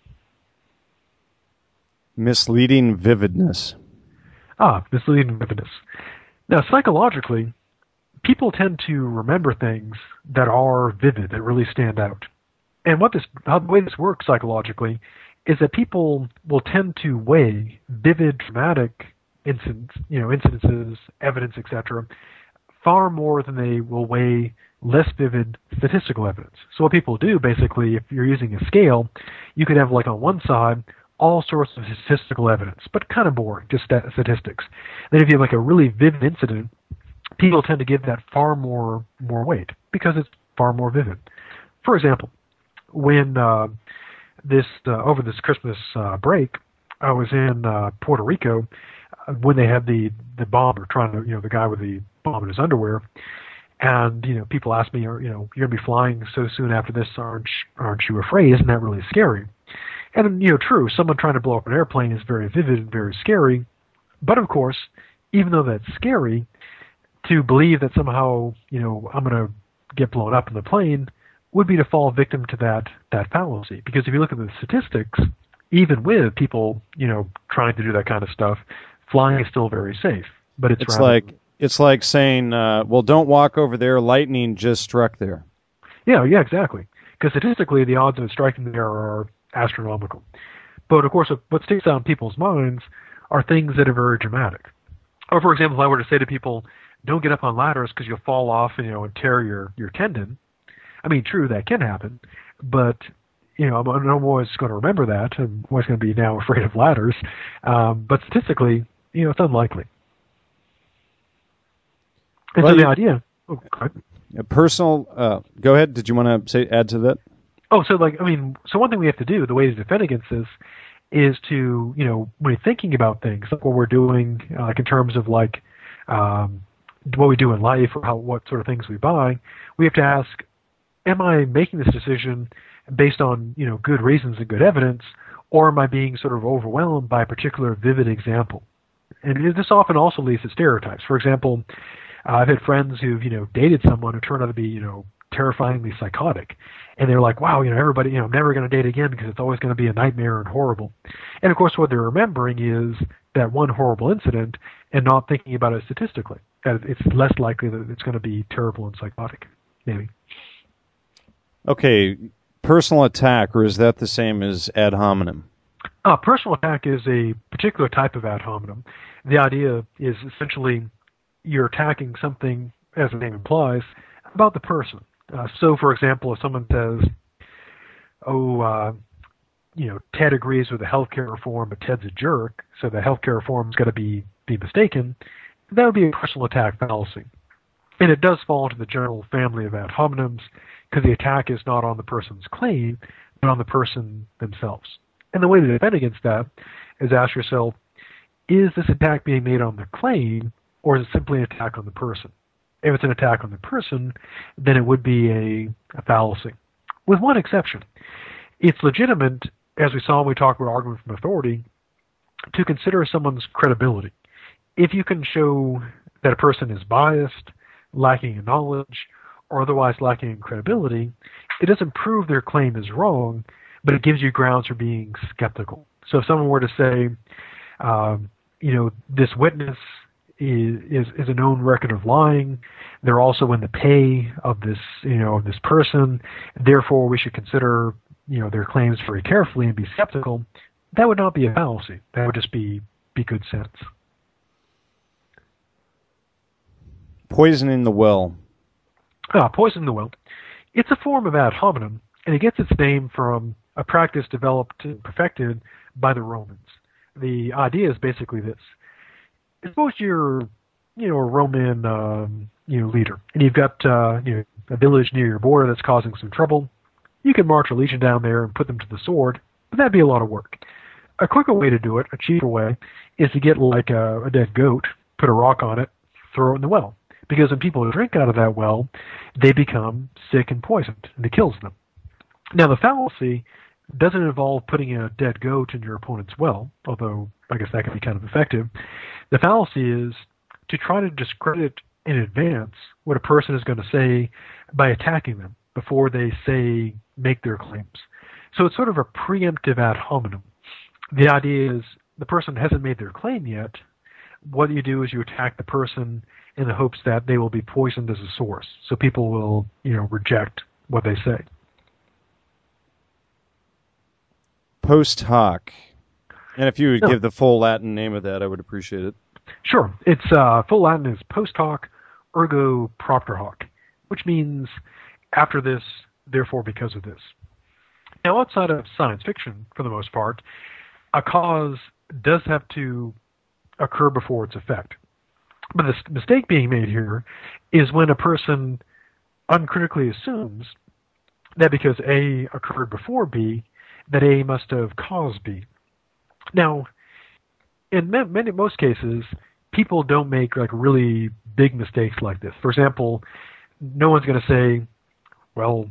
Misleading vividness. Misleading vividness. Now, psychologically, people tend to remember things that are vivid, that really stand out. And the way this works psychologically is that people will tend to weigh vivid, dramatic incidences, evidence, etc., far more than they will weigh less vivid statistical evidence. So what people do, basically, if you're using a scale, you could have on one side all sorts of statistical evidence, but kind of boring, just statistics. Then if you have a really vivid incident, people tend to give that far more weight because it's far more vivid. For example, when over this Christmas break, I was in Puerto Rico when they had the bomber trying to, the guy with the bomb in his underwear, and people asked me, you're going to be flying so soon after this, aren't you afraid? Isn't that really scary? And true, someone trying to blow up an airplane is very vivid and very scary, but of course, even though that's scary, to believe that somehow I'm going to get blown up in the plane would be to fall victim to that fallacy. Because if you look at the statistics, even with people trying to do that kind of stuff, flying is still very safe. But it's like saying, well, don't walk over there. Lightning just struck there. Yeah, exactly. Because statistically, the odds of it striking there are astronomical. But of course, what sticks out in people's minds are things that are very dramatic. Or for example, if I were to say to people, don't get up on ladders because you'll fall off and tear your tendon. I mean, true, that can happen, but I'm always going to remember that. I'm always going to be now afraid of ladders. But statistically, it's unlikely. And so the idea. Oh, go ahead. Personal. Go ahead. Did you want to add to that? Oh, so so one thing we have to do, the way to defend against this, is to when you're thinking about things, like what we're doing, in terms of what we do in life or what sort of things we buy, we have to ask, am I making this decision based on good reasons and good evidence, or am I being sort of overwhelmed by a particular vivid example? And this often also leads to stereotypes. For example, I've had friends who've dated someone who turned out to be terrifyingly psychotic, and they're like, wow, everybody, I'm never going to date again because it's always going to be a nightmare and horrible. And of course, what they're remembering is that one horrible incident and not thinking about it statistically. That it's less likely that it's going to be terrible and psychotic, maybe. Okay, personal attack, or is that the same as ad hominem? Personal attack is a particular type of ad hominem. The idea is essentially you're attacking something, as the name implies, about the person. So, for example, if someone says, Ted agrees with the healthcare reform, but Ted's a jerk, so the healthcare reform's got to be mistaken, that would be a personal attack fallacy. And it does fall into the general family of ad hominems, because the attack is not on the person's claim, but on the person themselves. And the way to defend against that is ask yourself, is this attack being made on the claim, or is it simply an attack on the person? If it's an attack on the person, then it would be a fallacy. With one exception. It's legitimate, as we saw when we talked about argument from authority, to consider someone's credibility. If you can show that a person is biased, lacking in knowledge, or otherwise lacking in credibility, it doesn't prove their claim is wrong, but it gives you grounds for being skeptical. So if someone were to say, this witness is a known record of lying, they're also in the pay of this person, therefore we should consider their claims very carefully and be skeptical, that would not be a fallacy. That would just be good sense. Poisoning the well. Poisoning the well. It's a form of ad hominem, and it gets its name from a practice developed and perfected by the Romans. The idea is basically this. Suppose you're, a Roman, leader, and you've got, a village near your border that's causing some trouble. You can march a legion down there and put them to the sword, but that'd be a lot of work. A quicker way to do it, a cheaper way, is to get like a dead goat, put a rock on it, throw it in the well. Because when people drink out of that well, they become sick and poisoned, and it kills them. Now, the fallacy doesn't involve putting a dead goat in your opponent's well, although I guess that can be kind of effective. The fallacy is to try to discredit in advance what a person is going to say by attacking them before they make their claims. So it's sort of a preemptive ad hominem. The idea is the person hasn't made their claim yet. What you do is you attack the person in the hopes that they will be poisoned as a source. So people will, reject what they say. Post hoc. And if you would give the full Latin name of that, I would appreciate it. Sure. Its full Latin is post hoc ergo propter hoc, which means after this, therefore because of this. Now, outside of science fiction, for the most part, a cause does have to occur before its effect. But the mistake being made here is when a person uncritically assumes that because A occurred before B, that A must have caused B. Now, in most cases, people don't make like really big mistakes like this. For example, no one's going to say, well,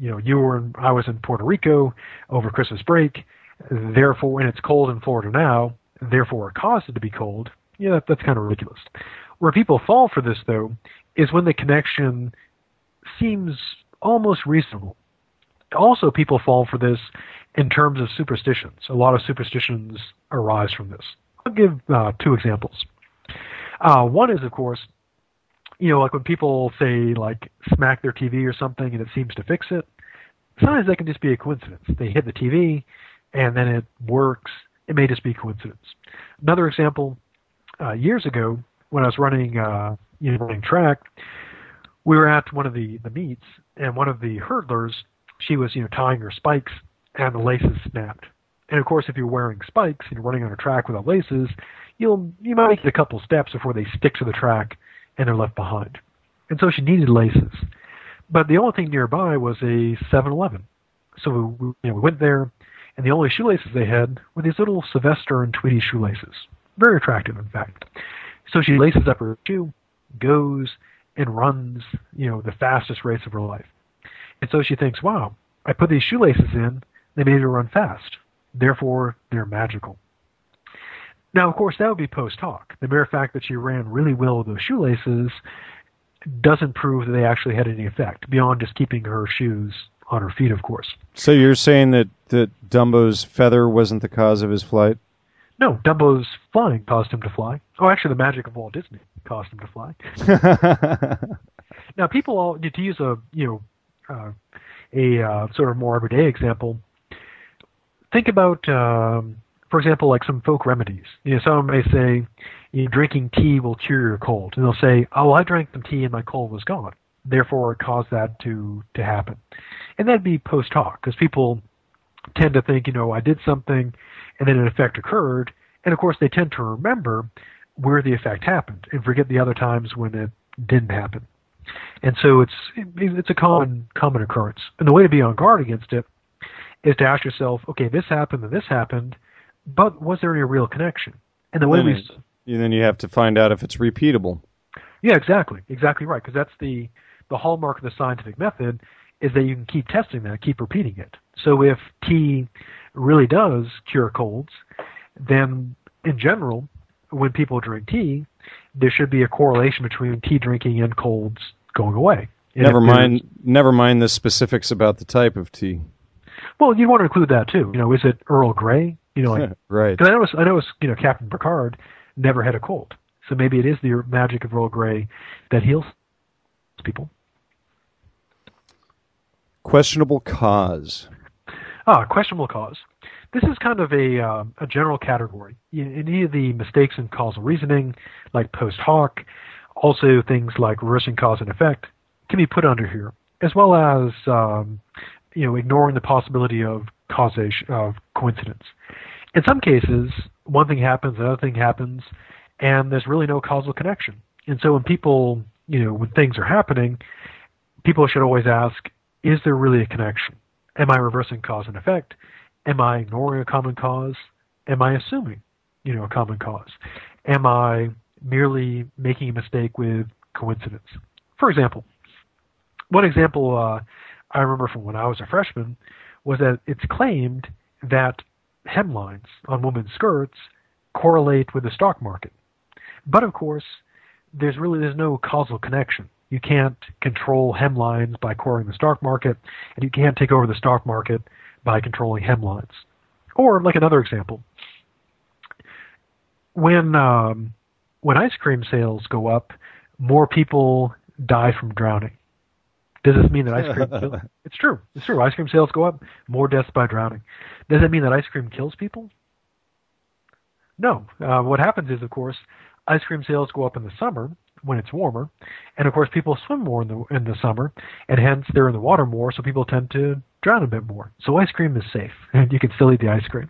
I was in Puerto Rico over Christmas break, therefore, and it's cold in Florida now, therefore it caused it to be cold. Yeah, that's kind of ridiculous. Where people fall for this, though, is when the connection seems almost reasonable. Also, people fall for this in terms of superstitions. A lot of superstitions arise from this. I'll give two examples. One is, of course, like when people say, like, smack their TV or something and it seems to fix it. Sometimes that can just be a coincidence. They hit the TV and then it works. It may just be coincidence. Another example, years ago, when I was running track, we were at one of the meets, and one of the hurdlers, she was tying her spikes, and the laces snapped. And of course, if you're wearing spikes and you're running on a track without laces, you might make it a couple steps before they stick to the track and they're left behind. And so she needed laces, but the only thing nearby was a 7-Eleven. So we went there, and the only shoelaces they had were these little Sylvester and Tweety shoelaces. Very attractive, in fact. So she laces up her shoe, goes, and runs, the fastest race of her life. And so she thinks, wow, I put these shoelaces in, they made her run fast. Therefore, they're magical. Now, of course, that would be post hoc. The mere fact that she ran really well with those shoelaces doesn't prove that they actually had any effect, beyond just keeping her shoes on her feet, of course. So you're saying that Dumbo's feather wasn't the cause of his flight? No, Dumbo's flying caused him to fly. Oh, actually, the magic of Walt Disney caused him to fly. Now, people all to use a sort of more everyday example. Think about, for example, like some folk remedies. Someone may say, drinking tea will cure your cold, and they'll say, oh, I drank some tea and my cold was gone. Therefore, it caused that to happen. And that'd be post hoc, because people tend to think, I did something, and then an effect occurred, and of course they tend to remember where the effect happened and forget the other times when it didn't happen. And so it's a common occurrence. And the way to be on guard against it is to ask yourself, okay, this happened and this happened, but was there any real connection? And the way and then you have to find out if it's repeatable. Yeah, exactly right, because that's the hallmark of the scientific method is that you can keep testing that, keep repeating it. So if tea really does cure colds, then in general, when people drink tea, there should be a correlation between tea drinking and colds going away. And never mind the specifics about the type of tea. Well, you want to include that too. Is it Earl Grey? Right. Because I know Captain Picard never had a cold, so maybe it is the magic of Earl Grey that heals people. Questionable cause. Questionable cause. This is kind of a general category. Any of the mistakes in causal reasoning, like post hoc, also things like reversing cause and effect, can be put under here, as well as ignoring the possibility of causation, of coincidence. In some cases, one thing happens, another thing happens, and there's really no causal connection. And so when people, when things are happening, people should always ask, is there really a connection? Am I reversing cause and effect? Am I ignoring a common cause? Am I assuming, a common cause? Am I merely making a mistake with coincidence? For example, one example I remember from when I was a freshman was that it's claimed that hemlines on women's skirts correlate with the stock market. But of course, there's no causal connection. You can't control hemlines by correlating the stock market, and you can't take over the stock market by controlling hemlines. Or like another example, when ice cream sales go up, more people die from drowning. Does this mean that ice cream It's true. Ice cream sales go up, more deaths by drowning. Does it mean that ice cream kills people? No. What happens is, of course, ice cream sales go up in the summer when it's warmer, and of course people swim more in the summer, and hence they're in the water more, so people tend to drown a bit more. So ice cream is safe, and you can still eat the ice cream.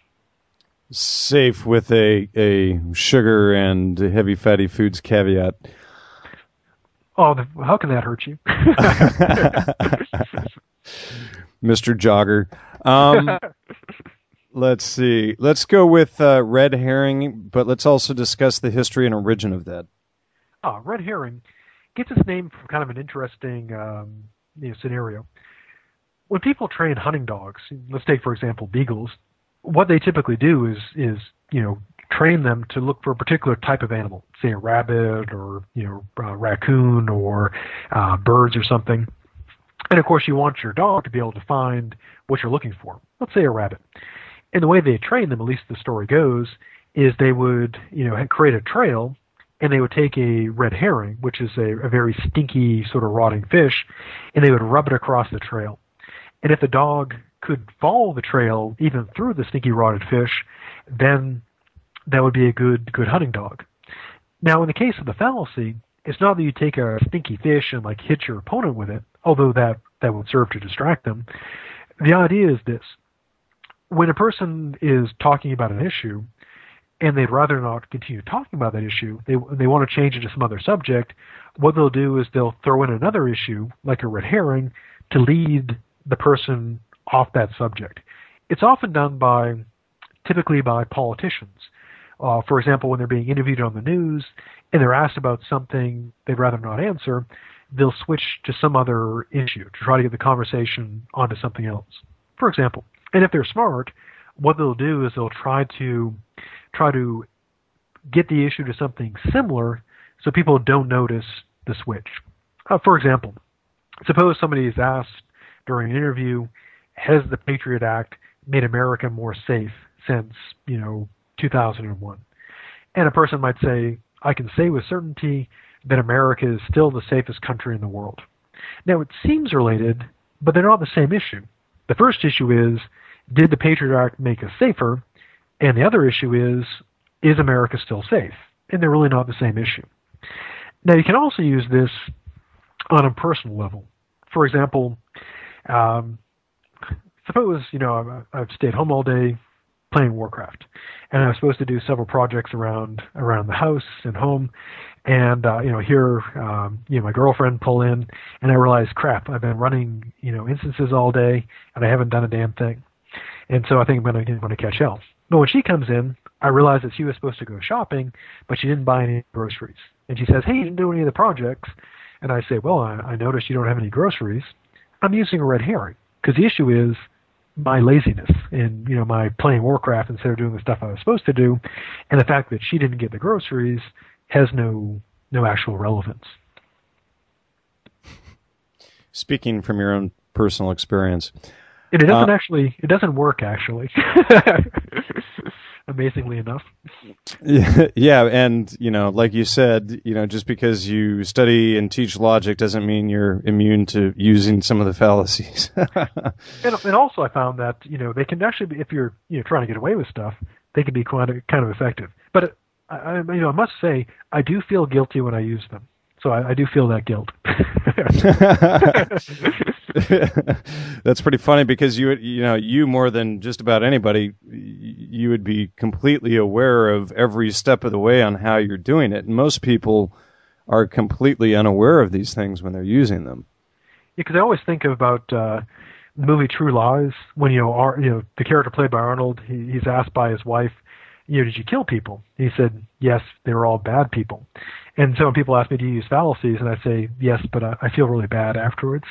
Safe with a sugar and heavy fatty foods caveat. Oh, how can that hurt you? Mr. Jogger. Let's see. Let's go with red herring, but let's also discuss the history and origin of that. Red herring gets its name from kind of an interesting scenario. When people train hunting dogs, let's take, for example, beagles, what they typically do is train them to look for a particular type of animal, say a rabbit or a raccoon or birds or something. And of course, you want your dog to be able to find what you're looking for. Let's say a rabbit. And the way they train them, at least the story goes, is they would create a trail, and they would take a red herring, which is a very stinky sort of rotting fish, and they would rub it across the trail. And if the dog could follow the trail even through the stinky rotted fish, then that would be a good hunting dog. Now, in the case of the fallacy, it's not that you take a stinky fish and hit your opponent with it, although that would serve to distract them. The idea is this: when a person is talking about an issue, and they'd rather not continue talking about that issue, they want to change it to some other subject, what they'll do is they'll throw in another issue, like a red herring, to lead the person off that subject. It's often done typically by politicians. For example, when they're being interviewed on the news and they're asked about something they'd rather not answer, they'll switch to some other issue to try to get the conversation onto something else. For example, and if they're smart, what they'll do is they'll try to get the issue to something similar so people don't notice the switch. For example, suppose somebody is asked during an interview, has the Patriot Act made America more safe since, 2001? And a person might say, I can say with certainty that America is still the safest country in the world. Now, it seems related, but they're not the same issue. The first issue is, did the Patriot Act make us safer? And the other issue is America still safe? And they're really not the same issue. Now, you can also use this on a personal level. For example, suppose, I've stayed home all day playing Warcraft, and I was supposed to do several projects around the house and home, and my girlfriend pull in, and I realize, crap, I've been running instances all day, and I haven't done a damn thing, and so I think I'm going to catch hell. But when she comes in, I realized that she was supposed to go shopping, but she didn't buy any groceries. And she says, hey, you didn't do any of the projects. And I say, well, I noticed you don't have any groceries. I'm using a red herring, because the issue is my laziness and, my playing Warcraft instead of doing the stuff I was supposed to do, and the fact that she didn't get the groceries has no actual relevance. Speaking from your own personal experience. And it doesn't work, actually. Amazingly enough. Yeah, and, like you said, just because you study and teach logic doesn't mean you're immune to using some of the fallacies. and also I found that, they can actually be, if you're trying to get away with stuff, they can be kind of effective. But, I must say, I do feel guilty when I use them. So I do feel that guilt. That's pretty funny because you more than just about anybody, you would be completely aware of every step of the way on how you're doing it. And most people are completely unaware of these things when they're using them. Yeah, because I always think about the movie True Lies when the character played by Arnold, he's asked by his wife, did you kill people? He said, yes, they were all bad people. And so when people ask me, do you use fallacies? And I say, yes, but I feel really bad afterwards.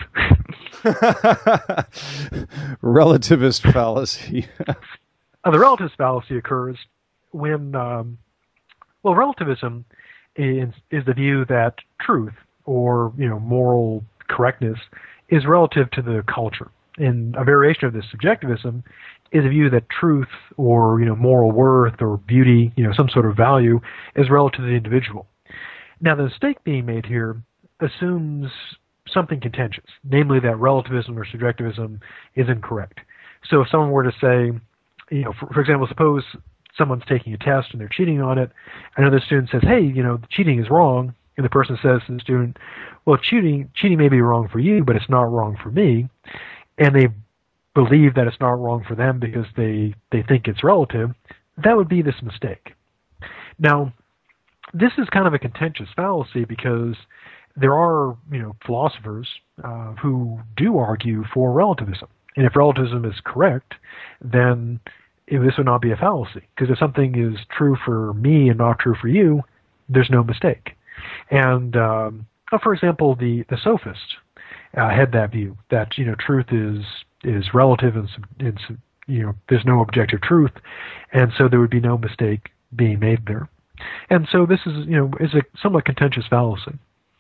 Relativist fallacy. The relativist fallacy occurs when, relativism is the view that truth or, moral correctness is relative to the culture. And a variation of this subjectivism is a view that truth or, moral worth or beauty, some sort of value is relative to the individual. Now, the mistake being made here assumes something contentious, namely that relativism or subjectivism is incorrect. So if someone were to say, for example, suppose someone's taking a test and they're cheating on it, another student says, hey, cheating is wrong, and the person says to the student, well, cheating may be wrong for you, but it's not wrong for me, and they believe that it's not wrong for them because they think it's relative, that would be this mistake. Now, this is kind of a contentious fallacy because there are, philosophers who do argue for relativism. And if relativism is correct, then this would not be a fallacy. Because if something is true for me and not true for you, there's no mistake. And, for example, the sophist had that view that, truth is relative and there's no objective truth. And so there would be no mistake being made there. And so this is a somewhat contentious fallacy.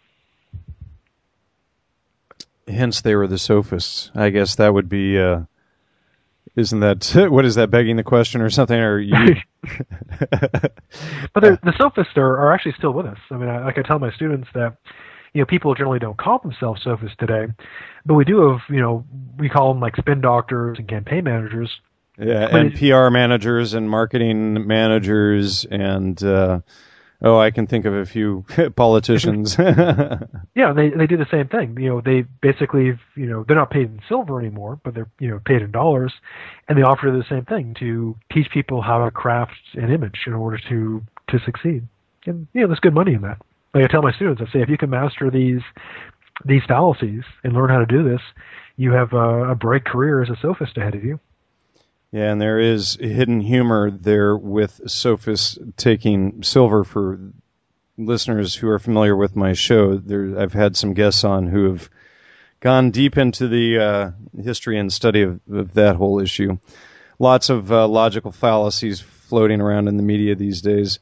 Hence, they were the sophists. I guess that would be. Isn't that what is that begging the question or something? Or you? But the sophists are actually still with us. I mean, I tell my students that people generally don't call themselves sophists today, but we do have we call them like spin doctors and campaign managers. Yeah, and PR managers and marketing managers and I can think of a few politicians. Yeah, they do the same thing. They basically they're not paid in silver anymore, but they're paid in dollars, and they offer the same thing to teach people how to craft an image in order to succeed. And there's good money in that. Like I tell my students, I say if you can master these fallacies and learn how to do this, you have a bright career as a sophist ahead of you. Yeah, and there is hidden humor there with sophists taking silver. For listeners who are familiar with my show, I've had some guests on who have gone deep into the history and study of that whole issue. Lots of logical fallacies floating around in the media these days.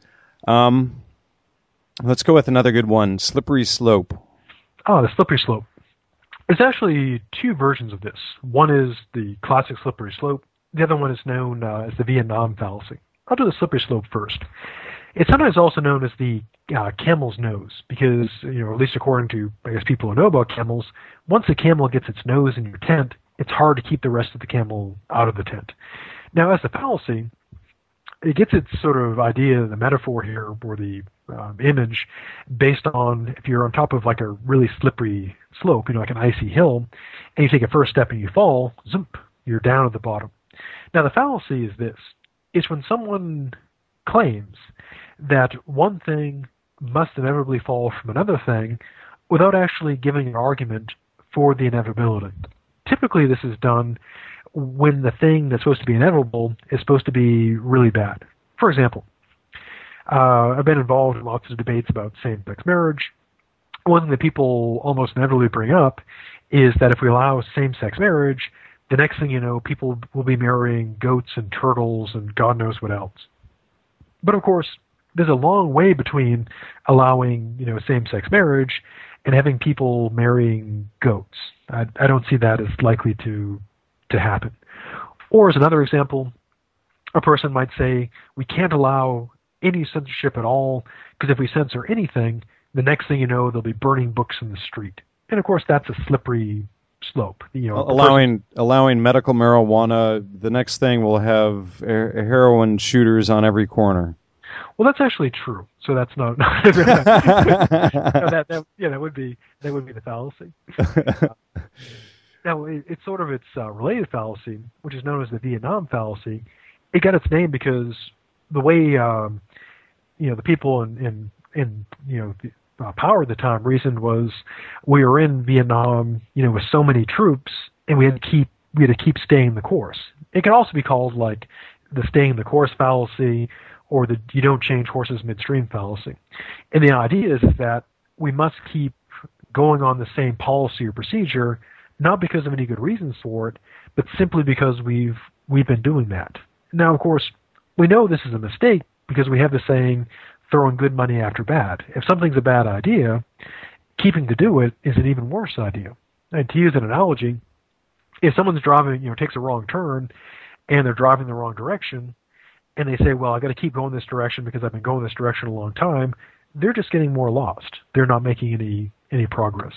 Let's go with another good one, slippery slope. Oh, the slippery slope. There's actually two versions of this. One is the classic slippery slope. The other one is known as the Vietnam fallacy. I'll do the slippery slope first. It's sometimes also known as the camel's nose because, at least according to, people who know about camels, once a camel gets its nose in your tent, it's hard to keep the rest of the camel out of the tent. Now, as the fallacy, it gets its sort of idea, the metaphor here, or the image, based on if you're on top of like a really slippery slope, like an icy hill, and you take a first step and you fall, zoomp, you're down at the bottom. Now, the fallacy is this. It's when someone claims that one thing must inevitably fall from another thing without actually giving an argument for the inevitability. Typically, this is done when the thing that's supposed to be inevitable is supposed to be really bad. For example, I've been involved in lots of debates about same-sex marriage. One thing that people almost inevitably bring up is that if we allow same-sex marriage, the next thing you know, people will be marrying goats and turtles and God knows what else. But of course, there's a long way between allowing, same-sex marriage and having people marrying goats. I don't see that as likely to happen. Or as another example, a person might say, we can't allow any censorship at all, because if we censor anything, the next thing you know, they'll be burning books in the street. And of course, that's a slippery slope. Allowing medical marijuana, the next thing we'll have heroin shooters on every corner. Well, that's actually true. So that's not. that would be the fallacy. Now, it's sort of its related fallacy, which is known as the Vietnam fallacy. It got its name because the way the people in power at the time reasoned was we were in Vietnam, with so many troops, and we had to keep staying the course. It can also be called like the staying the course fallacy, or the you don't change horses midstream fallacy. And the idea is that we must keep going on the same policy or procedure, not because of any good reasons for it, but simply because we've been doing that. Now, of course, we know this is a mistake because we have the saying, throwing good money after bad. If something's a bad idea, keeping to do it is an even worse idea. And to use an analogy, if someone's driving, takes a wrong turn, and they're driving the wrong direction, and they say, well, I've got to keep going this direction because I've been going this direction a long time, they're just getting more lost. They're not making any progress.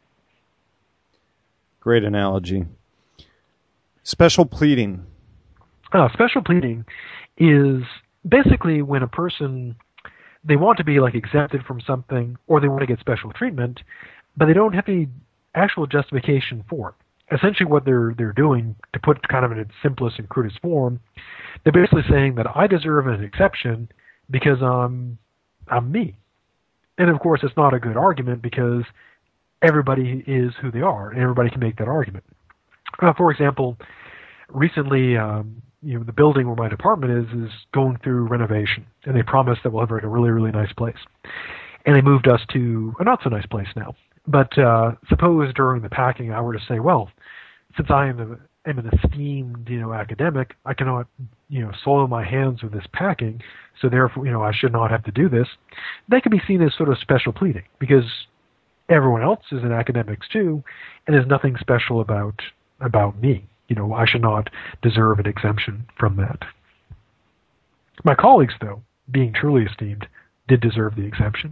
Great analogy. Special pleading. Special pleading is basically when a person, they want to be like exempted from something, or they want to get special treatment, but they don't have any actual justification for it. Essentially what they're doing, to put kind of in its simplest and crudest form, they're basically saying that I deserve an exception because I'm me. And of course it's not a good argument because everybody is who they are, and everybody can make that argument. For example, recently, the building where my department is going through renovation, and they promised that we'll have a really, really nice place. And they moved us to a not so nice place now. But suppose during the packing I were to say, well, since I am an esteemed, academic, I cannot, soil my hands with this packing, so therefore, I should not have to do this. That could be seen as sort of special pleading, because everyone else is in academics too, and there's nothing special about me. I should not deserve an exemption from that. My colleagues, though, being truly esteemed, did deserve the exemption.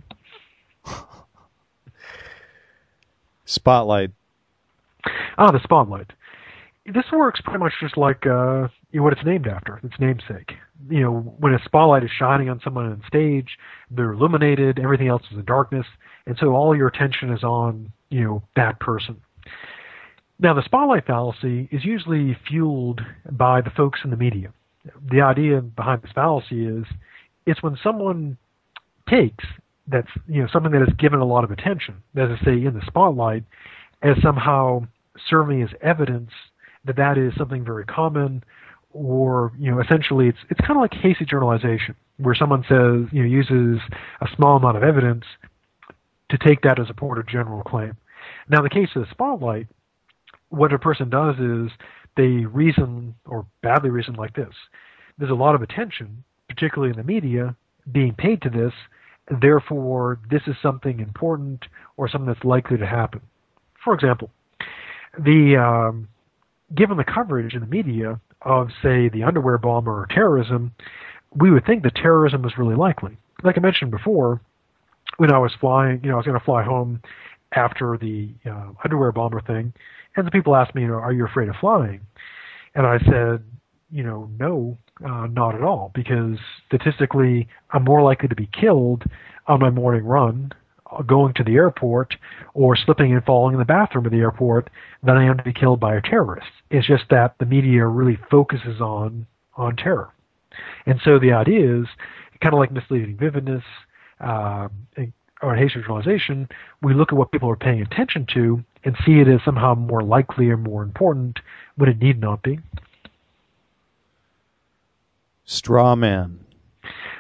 Spotlight. The spotlight. This works pretty much just like what it's named after, its namesake. When a spotlight is shining on someone on stage, they're illuminated, everything else is in darkness, and so all your attention is on, that person. Now, the spotlight fallacy is usually fueled by the folks in the media. The idea behind this fallacy is it's when someone takes that's something that is given a lot of attention, as I say, in the spotlight, as somehow serving as evidence that is something very common, or essentially it's kind of like hasty generalization, where someone says uses a small amount of evidence to take that as a point of general claim. Now, in the case of the spotlight, what a person does is they reason, or badly reason, like this. There's a lot of attention, particularly in the media, being paid to this, and therefore this is something important or something that's likely to happen. For example, given the coverage in the media of, say, the underwear bomber or terrorism, we would think that terrorism was really likely. Like I mentioned before, when I was flying, I was going to fly home after the underwear bomber thing, and the people asked me, are you afraid of flying? And I said, no, not at all, because statistically, I'm more likely to be killed on my morning run, going to the airport, or slipping and falling in the bathroom of the airport than I am to be killed by a terrorist. It's just that the media really focuses on terror. And so the idea is, kind of like misleading vividness, or hasty generalization, we look at what people are paying attention to and see it as somehow more likely or more important when it need not be. Straw man.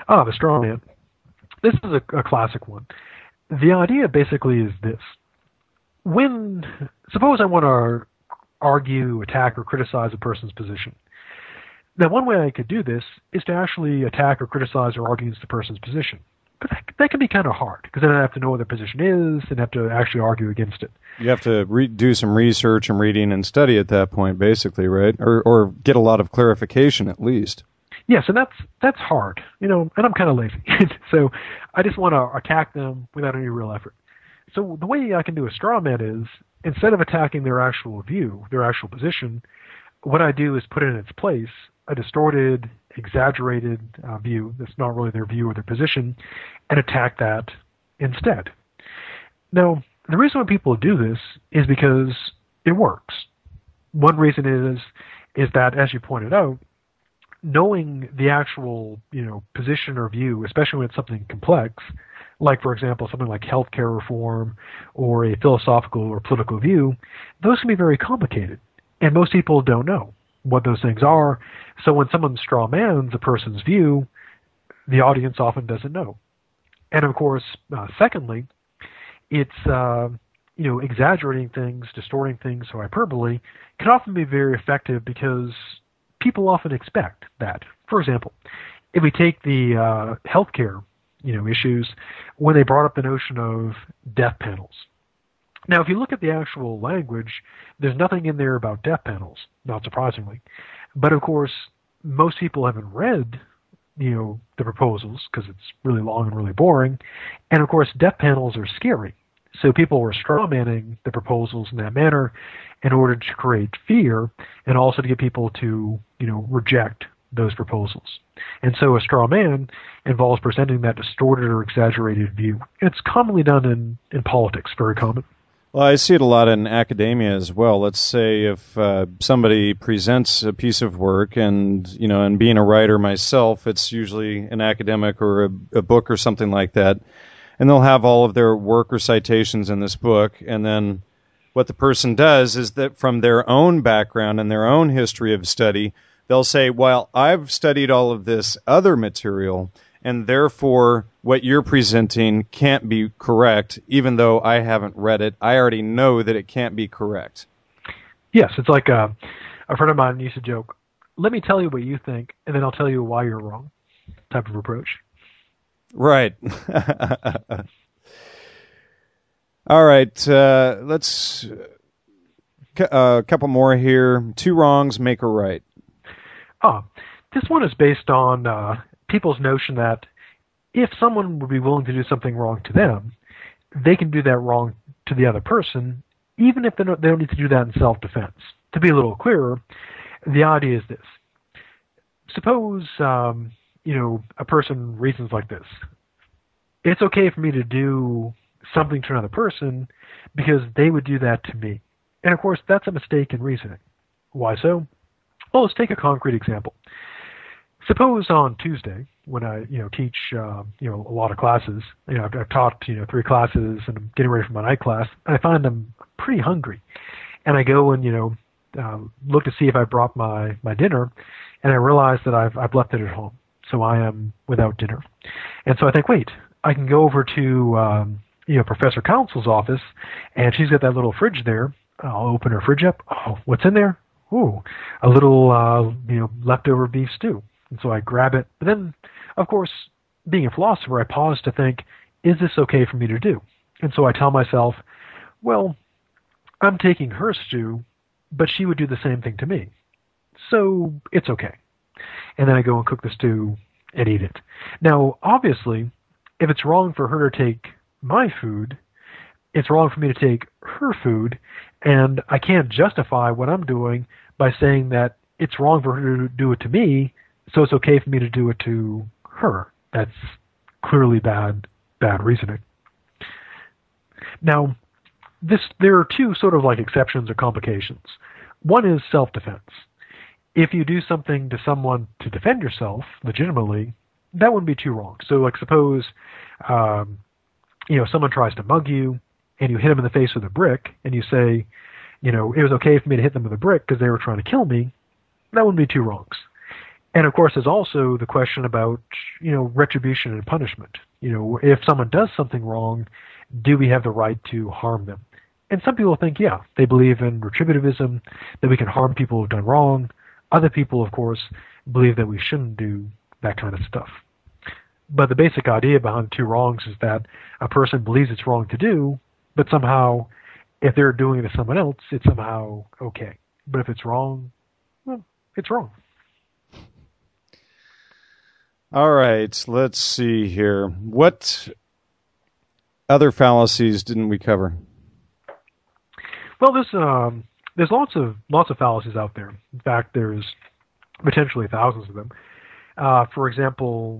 The straw man. This is a classic one. The idea basically is this. Suppose I want to argue, attack, or criticize a person's position. Now, one way I could do this is to actually attack or criticize or argue against the person's position. But that can be kind of hard, because then I have to know what their position is and have to actually argue against it. You have to do some research and reading and study at that point, basically, right? Or get a lot of clarification, at least. Yes, and that's hard, and I'm kind of lazy. So I just want to attack them without any real effort. So the way I can do a straw man is, instead of attacking their actual view, their actual position, what I do is put in its place a distorted, exaggerated view that's not really their view or their position, and attack that instead. Now, the reason why people do this is because it works. One reason is that, as you pointed out, knowing the actual position or view, especially when it's something complex, like, for example, something like healthcare reform or a philosophical or political view, those can be very complicated, and most people don't know what those things are. So when someone strawmans a person's view, the audience often doesn't know. And of course, secondly, it's exaggerating things, distorting things, so hyperbole can often be very effective because people often expect that. For example, if we take the healthcare issues, when they brought up the notion of death panels. Now, if you look at the actual language, there's nothing in there about death panels, not surprisingly. But of course, most people haven't read, the proposals because it's really long and really boring. And of course, death panels are scary. So people were strawmanning the proposals in that manner in order to create fear and also to get people to, reject those proposals. And so a straw man involves presenting that distorted or exaggerated view. It's commonly done in politics, very common. Well, I see it a lot in academia as well. Let's say if somebody presents a piece of work, and and being a writer myself, it's usually an academic or a book or something like that, and they'll have all of their work or citations in this book, and then what the person does is that from their own background and their own history of study, they'll say, well, I've studied all of this other material, and therefore what you're presenting can't be correct, even though I haven't read it. I already know that it can't be correct. Yes, it's like a friend of mine used to joke, let me tell you what you think, and then I'll tell you why you're wrong, type of approach. Right. All right, let's a couple more here. 2 wrongs make a right. This one is based on people's notion that if someone would be willing to do something wrong to them, they can do that wrong to the other person, even if they don't need to do that in self-defense. To be a little clearer, the idea is this. Suppose, a person reasons like this. It's okay for me to do something to another person because they would do that to me. And of course, that's a mistake in reasoning. Why so? Well, let's take a concrete example. Suppose on Tuesday, when I, teach, a lot of classes, I've taught, 3 classes and I'm getting ready for my night class, and I find I'm pretty hungry. And I go and, look to see if I brought my dinner, and I realize that I've left it at home. So I am without dinner. And so I think, wait, I can go over to, Professor Counsel's office, and she's got that little fridge there. I'll open her fridge up. Oh, what's in there? Ooh, a little, leftover beef stew. And so I grab it. But then, of course, being a philosopher, I pause to think, is this okay for me to do? And so I tell myself, well, I'm taking her stew, but she would do the same thing to me. So it's okay. And then I go and cook the stew and eat it. Now, obviously, if it's wrong for her to take my food, it's wrong for me to take her food, and I can't justify what I'm doing by saying that it's wrong for her to do it to me, so it's okay for me to do it to her. That's clearly bad reasoning. Now, there are 2 sort of like exceptions or complications. One is self-defense. If you do something to someone to defend yourself legitimately, that wouldn't be too wrong. So, like, suppose, someone tries to mug you, and you hit them in the face with a brick, and you say, it was okay for me to hit them with a brick because they were trying to kill me, that wouldn't be 2 wrongs. And of course, there's also the question about, retribution and punishment. If someone does something wrong, do we have the right to harm them? And some people think, yeah, they believe in retributivism, that we can harm people who've done wrong. Other people, of course, believe that we shouldn't do that kind of stuff. But the basic idea behind two wrongs is that a person believes it's wrong to do, but somehow, if they're doing it to someone else, it's somehow okay. But if it's wrong, well, it's wrong. All right, let's see here. What other fallacies didn't we cover? Well, there's lots of fallacies out there. In fact, there's potentially thousands of them. For example,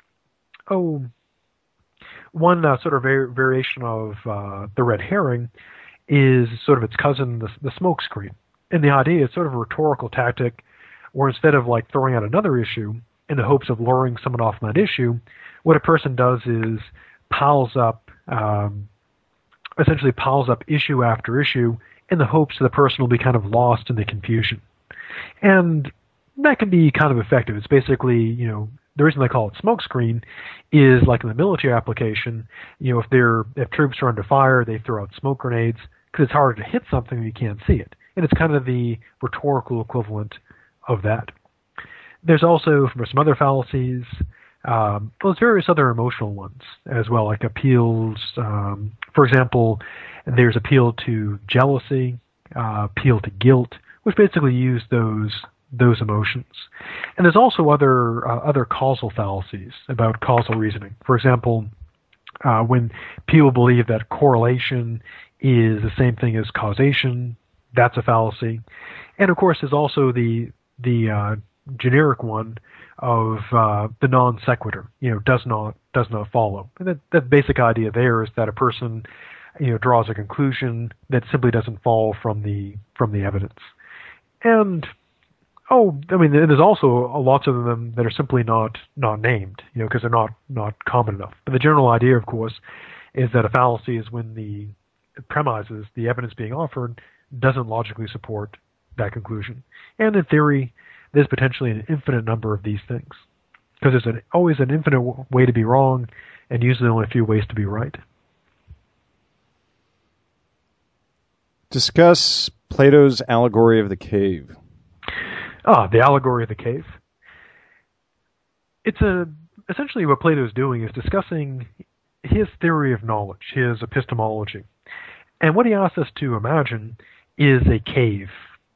one sort of variation of the red herring is sort of its cousin, the smoke screen. And the idea is sort of a rhetorical tactic where instead of like throwing out another issue in the hopes of luring someone off on that issue, what a person does is essentially piles up issue after issue in the hopes that the person will be kind of lost in the confusion. And that can be kind of effective. It's basically, the reason they call it smokescreen is like in the military application, if troops are under fire, they throw out smoke grenades because it's harder to hit something when you can't see it. And it's kind of the rhetorical equivalent of that. There's also some other fallacies. There's various other emotional ones as well, like appeals. For example, there's appeal to jealousy, appeal to guilt, which basically use those emotions. And there's also other causal fallacies about causal reasoning. For example, when people believe that correlation is the same thing as causation, that's a fallacy. And of course, there's also the generic one of the non sequitur, does not follow. And that basic idea there is that a person, draws a conclusion that simply doesn't fall from the evidence. And there's also lots of them that are simply not named, because they're not common enough. But the general idea, of course, is that a fallacy is when the premises, the evidence being offered, doesn't logically support that conclusion. And in theory, there's potentially an infinite number of these things, because there's always an infinite way to be wrong, and usually only a few ways to be right. Discuss Plato's allegory of the cave. The allegory of the cave. It's essentially what Plato's doing is discussing his theory of knowledge, his epistemology. And what he asks us to imagine is a cave,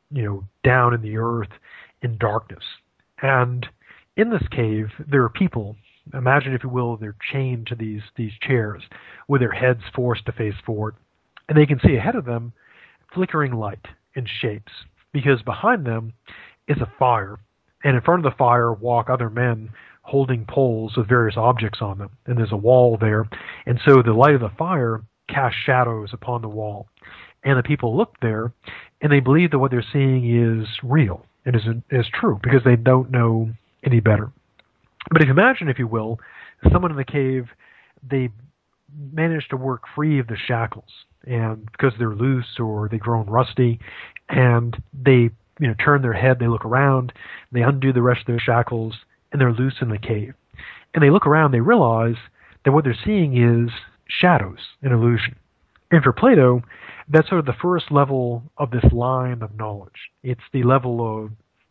down in the earth in darkness. And in this cave, there are people. Imagine, if you will, they're chained to these chairs with their heads forced to face forward. And they can see ahead of them flickering light and shapes, because behind them is a fire. And in front of the fire walk other men holding poles with various objects on them. And there's a wall there. And so the light of the fire casts shadows upon the wall. And the people look there, and they believe that what they're seeing is real and is true, because they don't know any better. But if you imagine, if you will, someone in the cave, they manage to work free of the shackles, and because they're loose or they've grown rusty, and they turn their head, they look around, they undo the rest of their shackles, and they're loose in the cave. And they look around, they realize that what they're seeing is shadows, an illusion. And for Plato, that's sort of the first level of this line of knowledge. It's the level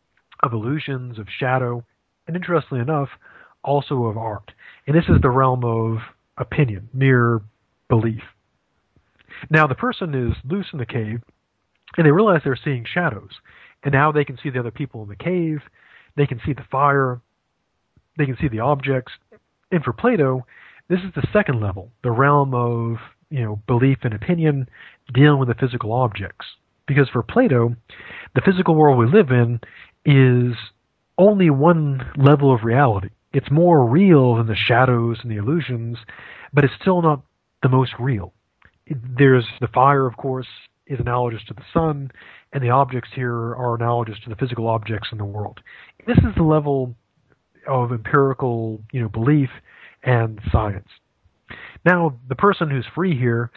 of illusions, of shadow, and interestingly enough, also of art. And this is the realm of opinion, mere belief. Now, the person is loose in the cave, and they realize they're seeing shadows. And now they can see the other people in the cave, they can see the fire, they can see the objects. And for Plato, this is the second level, the realm of belief and opinion, dealing with the physical objects. Because for Plato, the physical world we live in is only one level of reality. It's more real than the shadows and the illusions, but it's still not the most real. There's the fire, of course, is analogous to the sun, and the objects here are analogous to the physical objects in the world. This is the level of empirical, belief and science. Now, the person who's free here,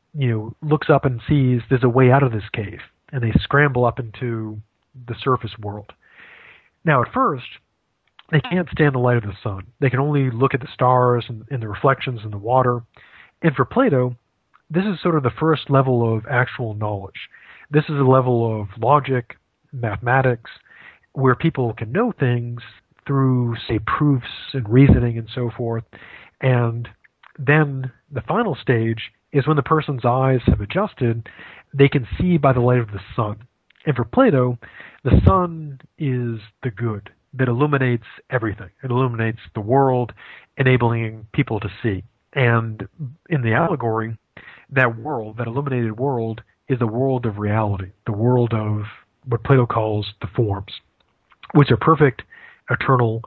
looks up and sees there's a way out of this cave, and they scramble up into the surface world. Now, at first, They can't stand the light of the sun. They can only look at the stars and the reflections in the water. And for Plato, this is sort of the first level of actual knowledge. This is a level of logic, mathematics, where people can know things through, say, proofs and reasoning and so forth. And then the final stage is when the person's eyes have adjusted, they can see by the light of the sun. And for Plato, the sun is the good that illuminates everything. It illuminates the world, enabling people to see. And in the allegory, that world, that illuminated world, is the world of reality, the world of what Plato calls the forms, which are perfect, eternal,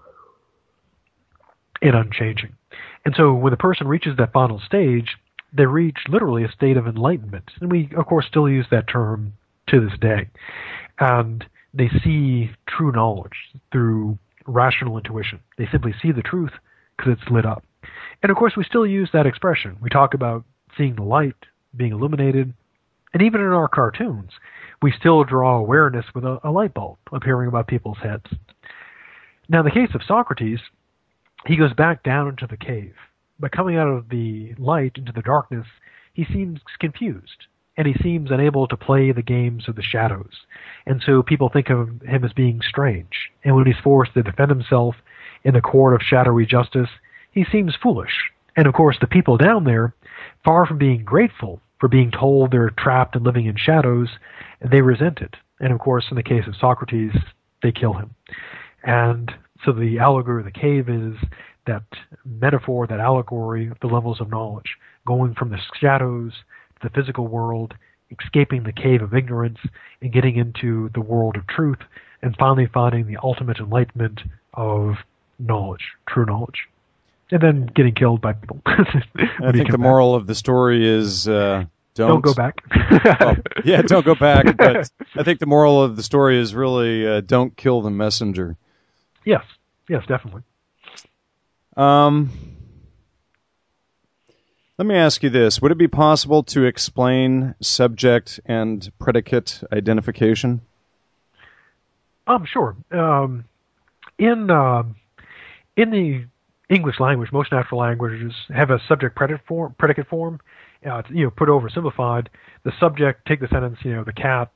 and unchanging. And so when the person reaches that final stage, they reach literally a state of enlightenment. And we, of course, still use that term to this day. And they see true knowledge through rational intuition. They simply see the truth because it's lit up. And of course, we still use that expression. We talk about seeing the light, being illuminated, and even in our cartoons, we still draw awareness with a light bulb appearing above people's heads. Now, in the case of Socrates, he goes back down into the cave. But coming out of the light into the darkness, he seems confused, and he seems unable to play the games of the shadows. And so people think of him as being strange. And when he's forced to defend himself in the court of shadowy justice, he seems foolish. And of course, the people down there, far from being grateful for being told they're trapped and living in shadows, they resent it. And of course, in the case of Socrates, they kill him. And so the allegory of the cave is that metaphor, that allegory of the levels of knowledge, going from the shadows to the physical world, escaping the cave of ignorance, and getting into the world of truth, and finally finding the ultimate enlightenment of knowledge, true knowledge. And then getting killed by people. I think the moral of the story is don't go back. Don't go back. But I think the moral of the story is really don't kill the messenger. Yes, definitely. Let me ask you this. Would it be possible to explain subject and predicate identification? Sure. In the English language, most natural languages have a subject-predicate form. Put over simplified. The subject, take the sentence, the cat,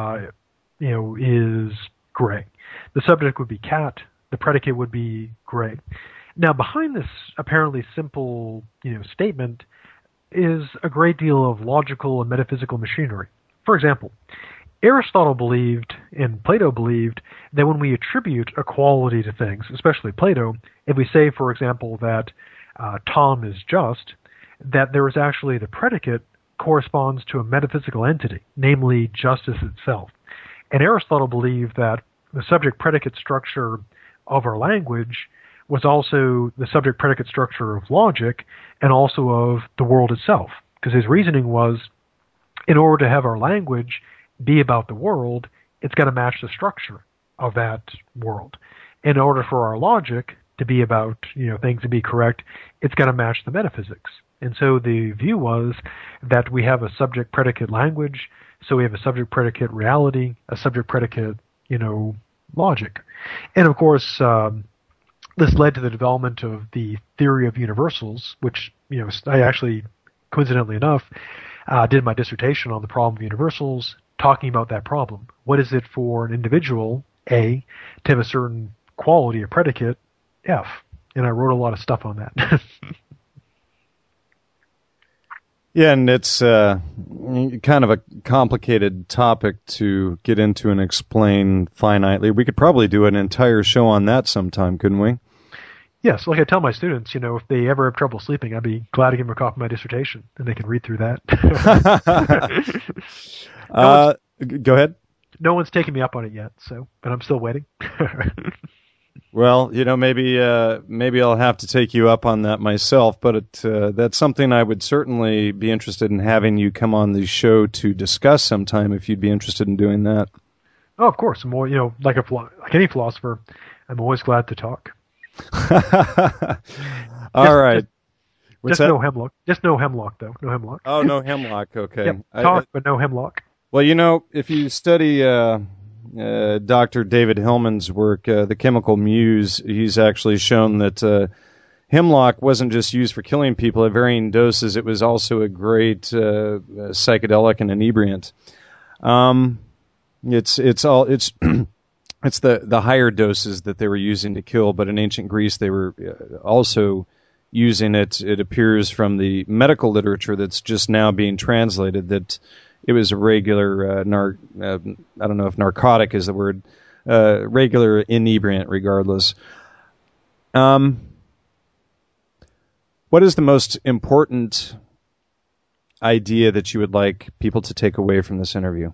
is gray. The subject would be cat. The predicate would be gray. Now, behind this apparently simple, statement is a great deal of logical and metaphysical machinery. For example, Aristotle believed, and Plato believed, that when we attribute a quality to things, especially Plato, if we say, for example, that Tom is just, that there is actually the predicate corresponds to a metaphysical entity, namely justice itself. And Aristotle believed that the subject-predicate structure of our language was also the subject-predicate structure of logic and also of the world itself. Because his reasoning was, in order to have our language be about the world, it's got to match the structure of that world. In order for our logic to be about, things to be correct, it's got to match the metaphysics. And so the view was that we have a subject-predicate language, so we have a subject-predicate reality, a subject-predicate, logic. And of course, this led to the development of the theory of universals, which, I actually, coincidentally enough, did my dissertation on the problem of universals, talking about that problem. What is it for an individual, A, to have a certain quality or predicate, F? And I wrote a lot of stuff on that. Yeah, and it's kind of a complicated topic to get into and explain finitely. We could probably do an entire show on that sometime, couldn't we? Yes, like I tell my students, if they ever have trouble sleeping, I'd be glad to give them a copy of my dissertation, and they can read through that. Go ahead. No one's taken me up on it yet, but I'm still waiting. Well, maybe I'll have to take you up on that myself, but that's something I would certainly be interested in having you come on the show to discuss sometime if you'd be interested in doing that. Oh, of course. More, like any philosopher, I'm always glad to talk. All right. Just no hemlock. Just no hemlock, though. No hemlock. Oh, no hemlock. Okay. Yep. Talk, but no hemlock. Well, if you study Dr. David Hillman's work, The Chemical Muse, he's actually shown that hemlock wasn't just used for killing people at varying doses. It was also a great psychedelic and inebriant. It's the higher doses that they were using to kill, but in ancient Greece they were also using it. It appears from the medical literature that's just now being translated that it was a regular I don't know if narcotic is the word, regular inebriant regardless. What is the most important idea that you would like people to take away from this interview?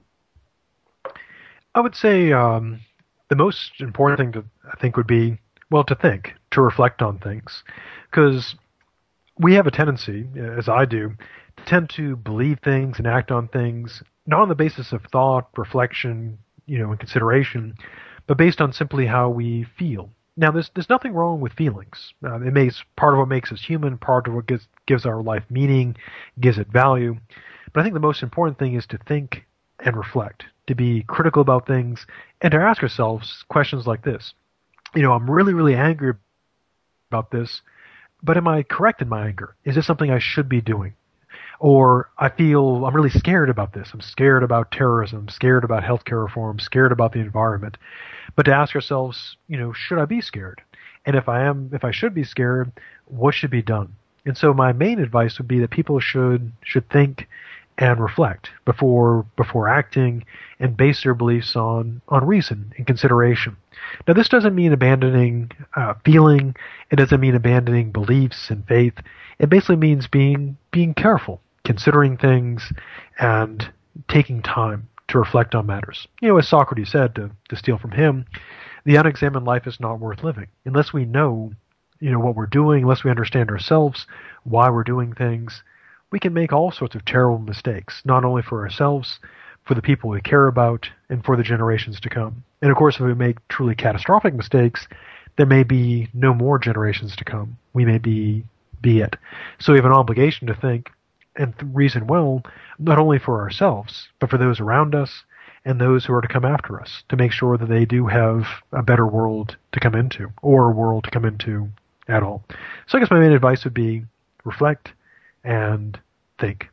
I would say the most important thing I think would be, well, to reflect on things. Because we have a tendency, as I do, to tend to believe things and act on things, not on the basis of thought, reflection, and consideration, but based on simply how we feel. Now, there's nothing wrong with feelings. It makes part of what makes us human, part of what gives our life meaning, gives it value. But I think the most important thing is to think and reflect, to be critical about things, and to ask ourselves questions like this. I'm really, really angry about this, but am I correct in my anger? Is this something I should be doing? Or I feel I'm really scared about this. I'm scared about terrorism, scared about healthcare reform, scared about the environment. But to ask ourselves, should I be scared? And if I should be scared, what should be done? And so my main advice would be that people should think and reflect before acting and base their beliefs on reason and consideration. Now, this doesn't mean abandoning feeling. It doesn't mean abandoning beliefs and faith. It basically means being careful, considering things, and taking time to reflect on matters. As Socrates said, to steal from him, the unexamined life is not worth living. Unless we know, what we're doing, unless we understand ourselves, why we're doing things, we can make all sorts of terrible mistakes, not only for ourselves, for the people we care about, and for the generations to come. And of course, if we make truly catastrophic mistakes, there may be no more generations to come. We may be it. So we have an obligation to think and reason well, not only for ourselves, but for those around us and those who are to come after us, to make sure that they do have a better world to come into, or a world to come into at all. So I guess my main advice would be reflect and think.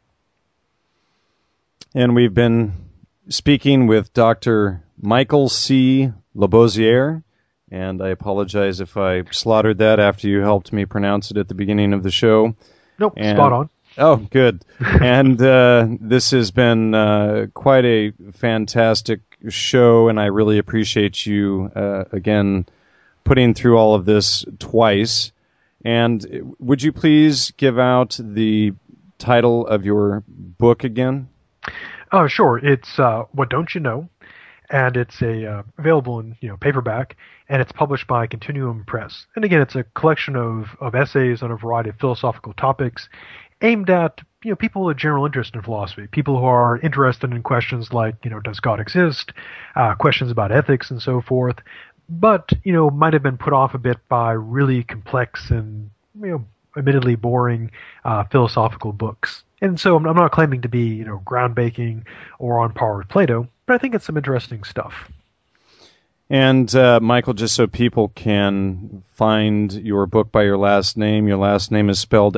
And we've been speaking with Dr. Michael C. Labossiere, and I apologize if I slaughtered that after you helped me pronounce it at the beginning of the show. Nope, spot on. Oh, good. And this has been quite a fantastic show, and I really appreciate you, again, putting through all of this twice. And would you please give out the title of your book again? Oh, sure. It's What Don't You Know? And it's available in paperback, and it's published by Continuum Press. And again, it's a collection of essays on a variety of philosophical topics aimed at people with general interest in philosophy, people who are interested in questions like does God exist, questions about ethics and so forth, but might have been put off a bit by really complex and admittedly boring philosophical books. And so I'm not claiming to be groundbreaking or on par with Plato, but I think it's some interesting stuff. And Michael, just so people can find your book by your last name is spelled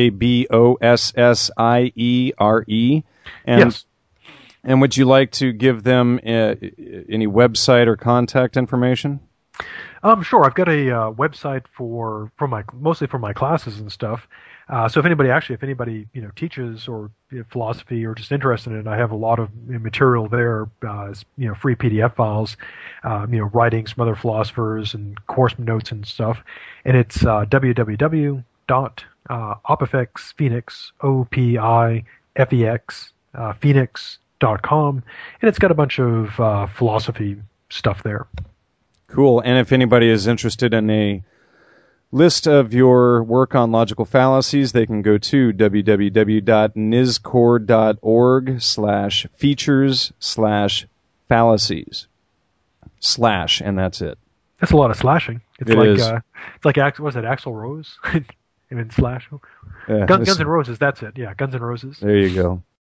Labossiere. And, yes. And would you like to give them any website or contact information? Sure. I've got a website mostly for my classes and stuff. So if anybody teaches or philosophy or just interested in it, I have a lot of material there, free PDF files, writings from other philosophers and course notes and stuff. And it's www.opifexphoenix, OPIFEX, phoenix.com. And it's got a bunch of philosophy stuff there. Cool. And if anybody is interested in a list of your work on logical fallacies, they can go to www.nizcord.org/features/fallacies. And that's it. That's a lot of slashing. It's like was it Axl Rose? And then slash. Guns N' Roses, that's it. Yeah, Guns N' Roses. There you go.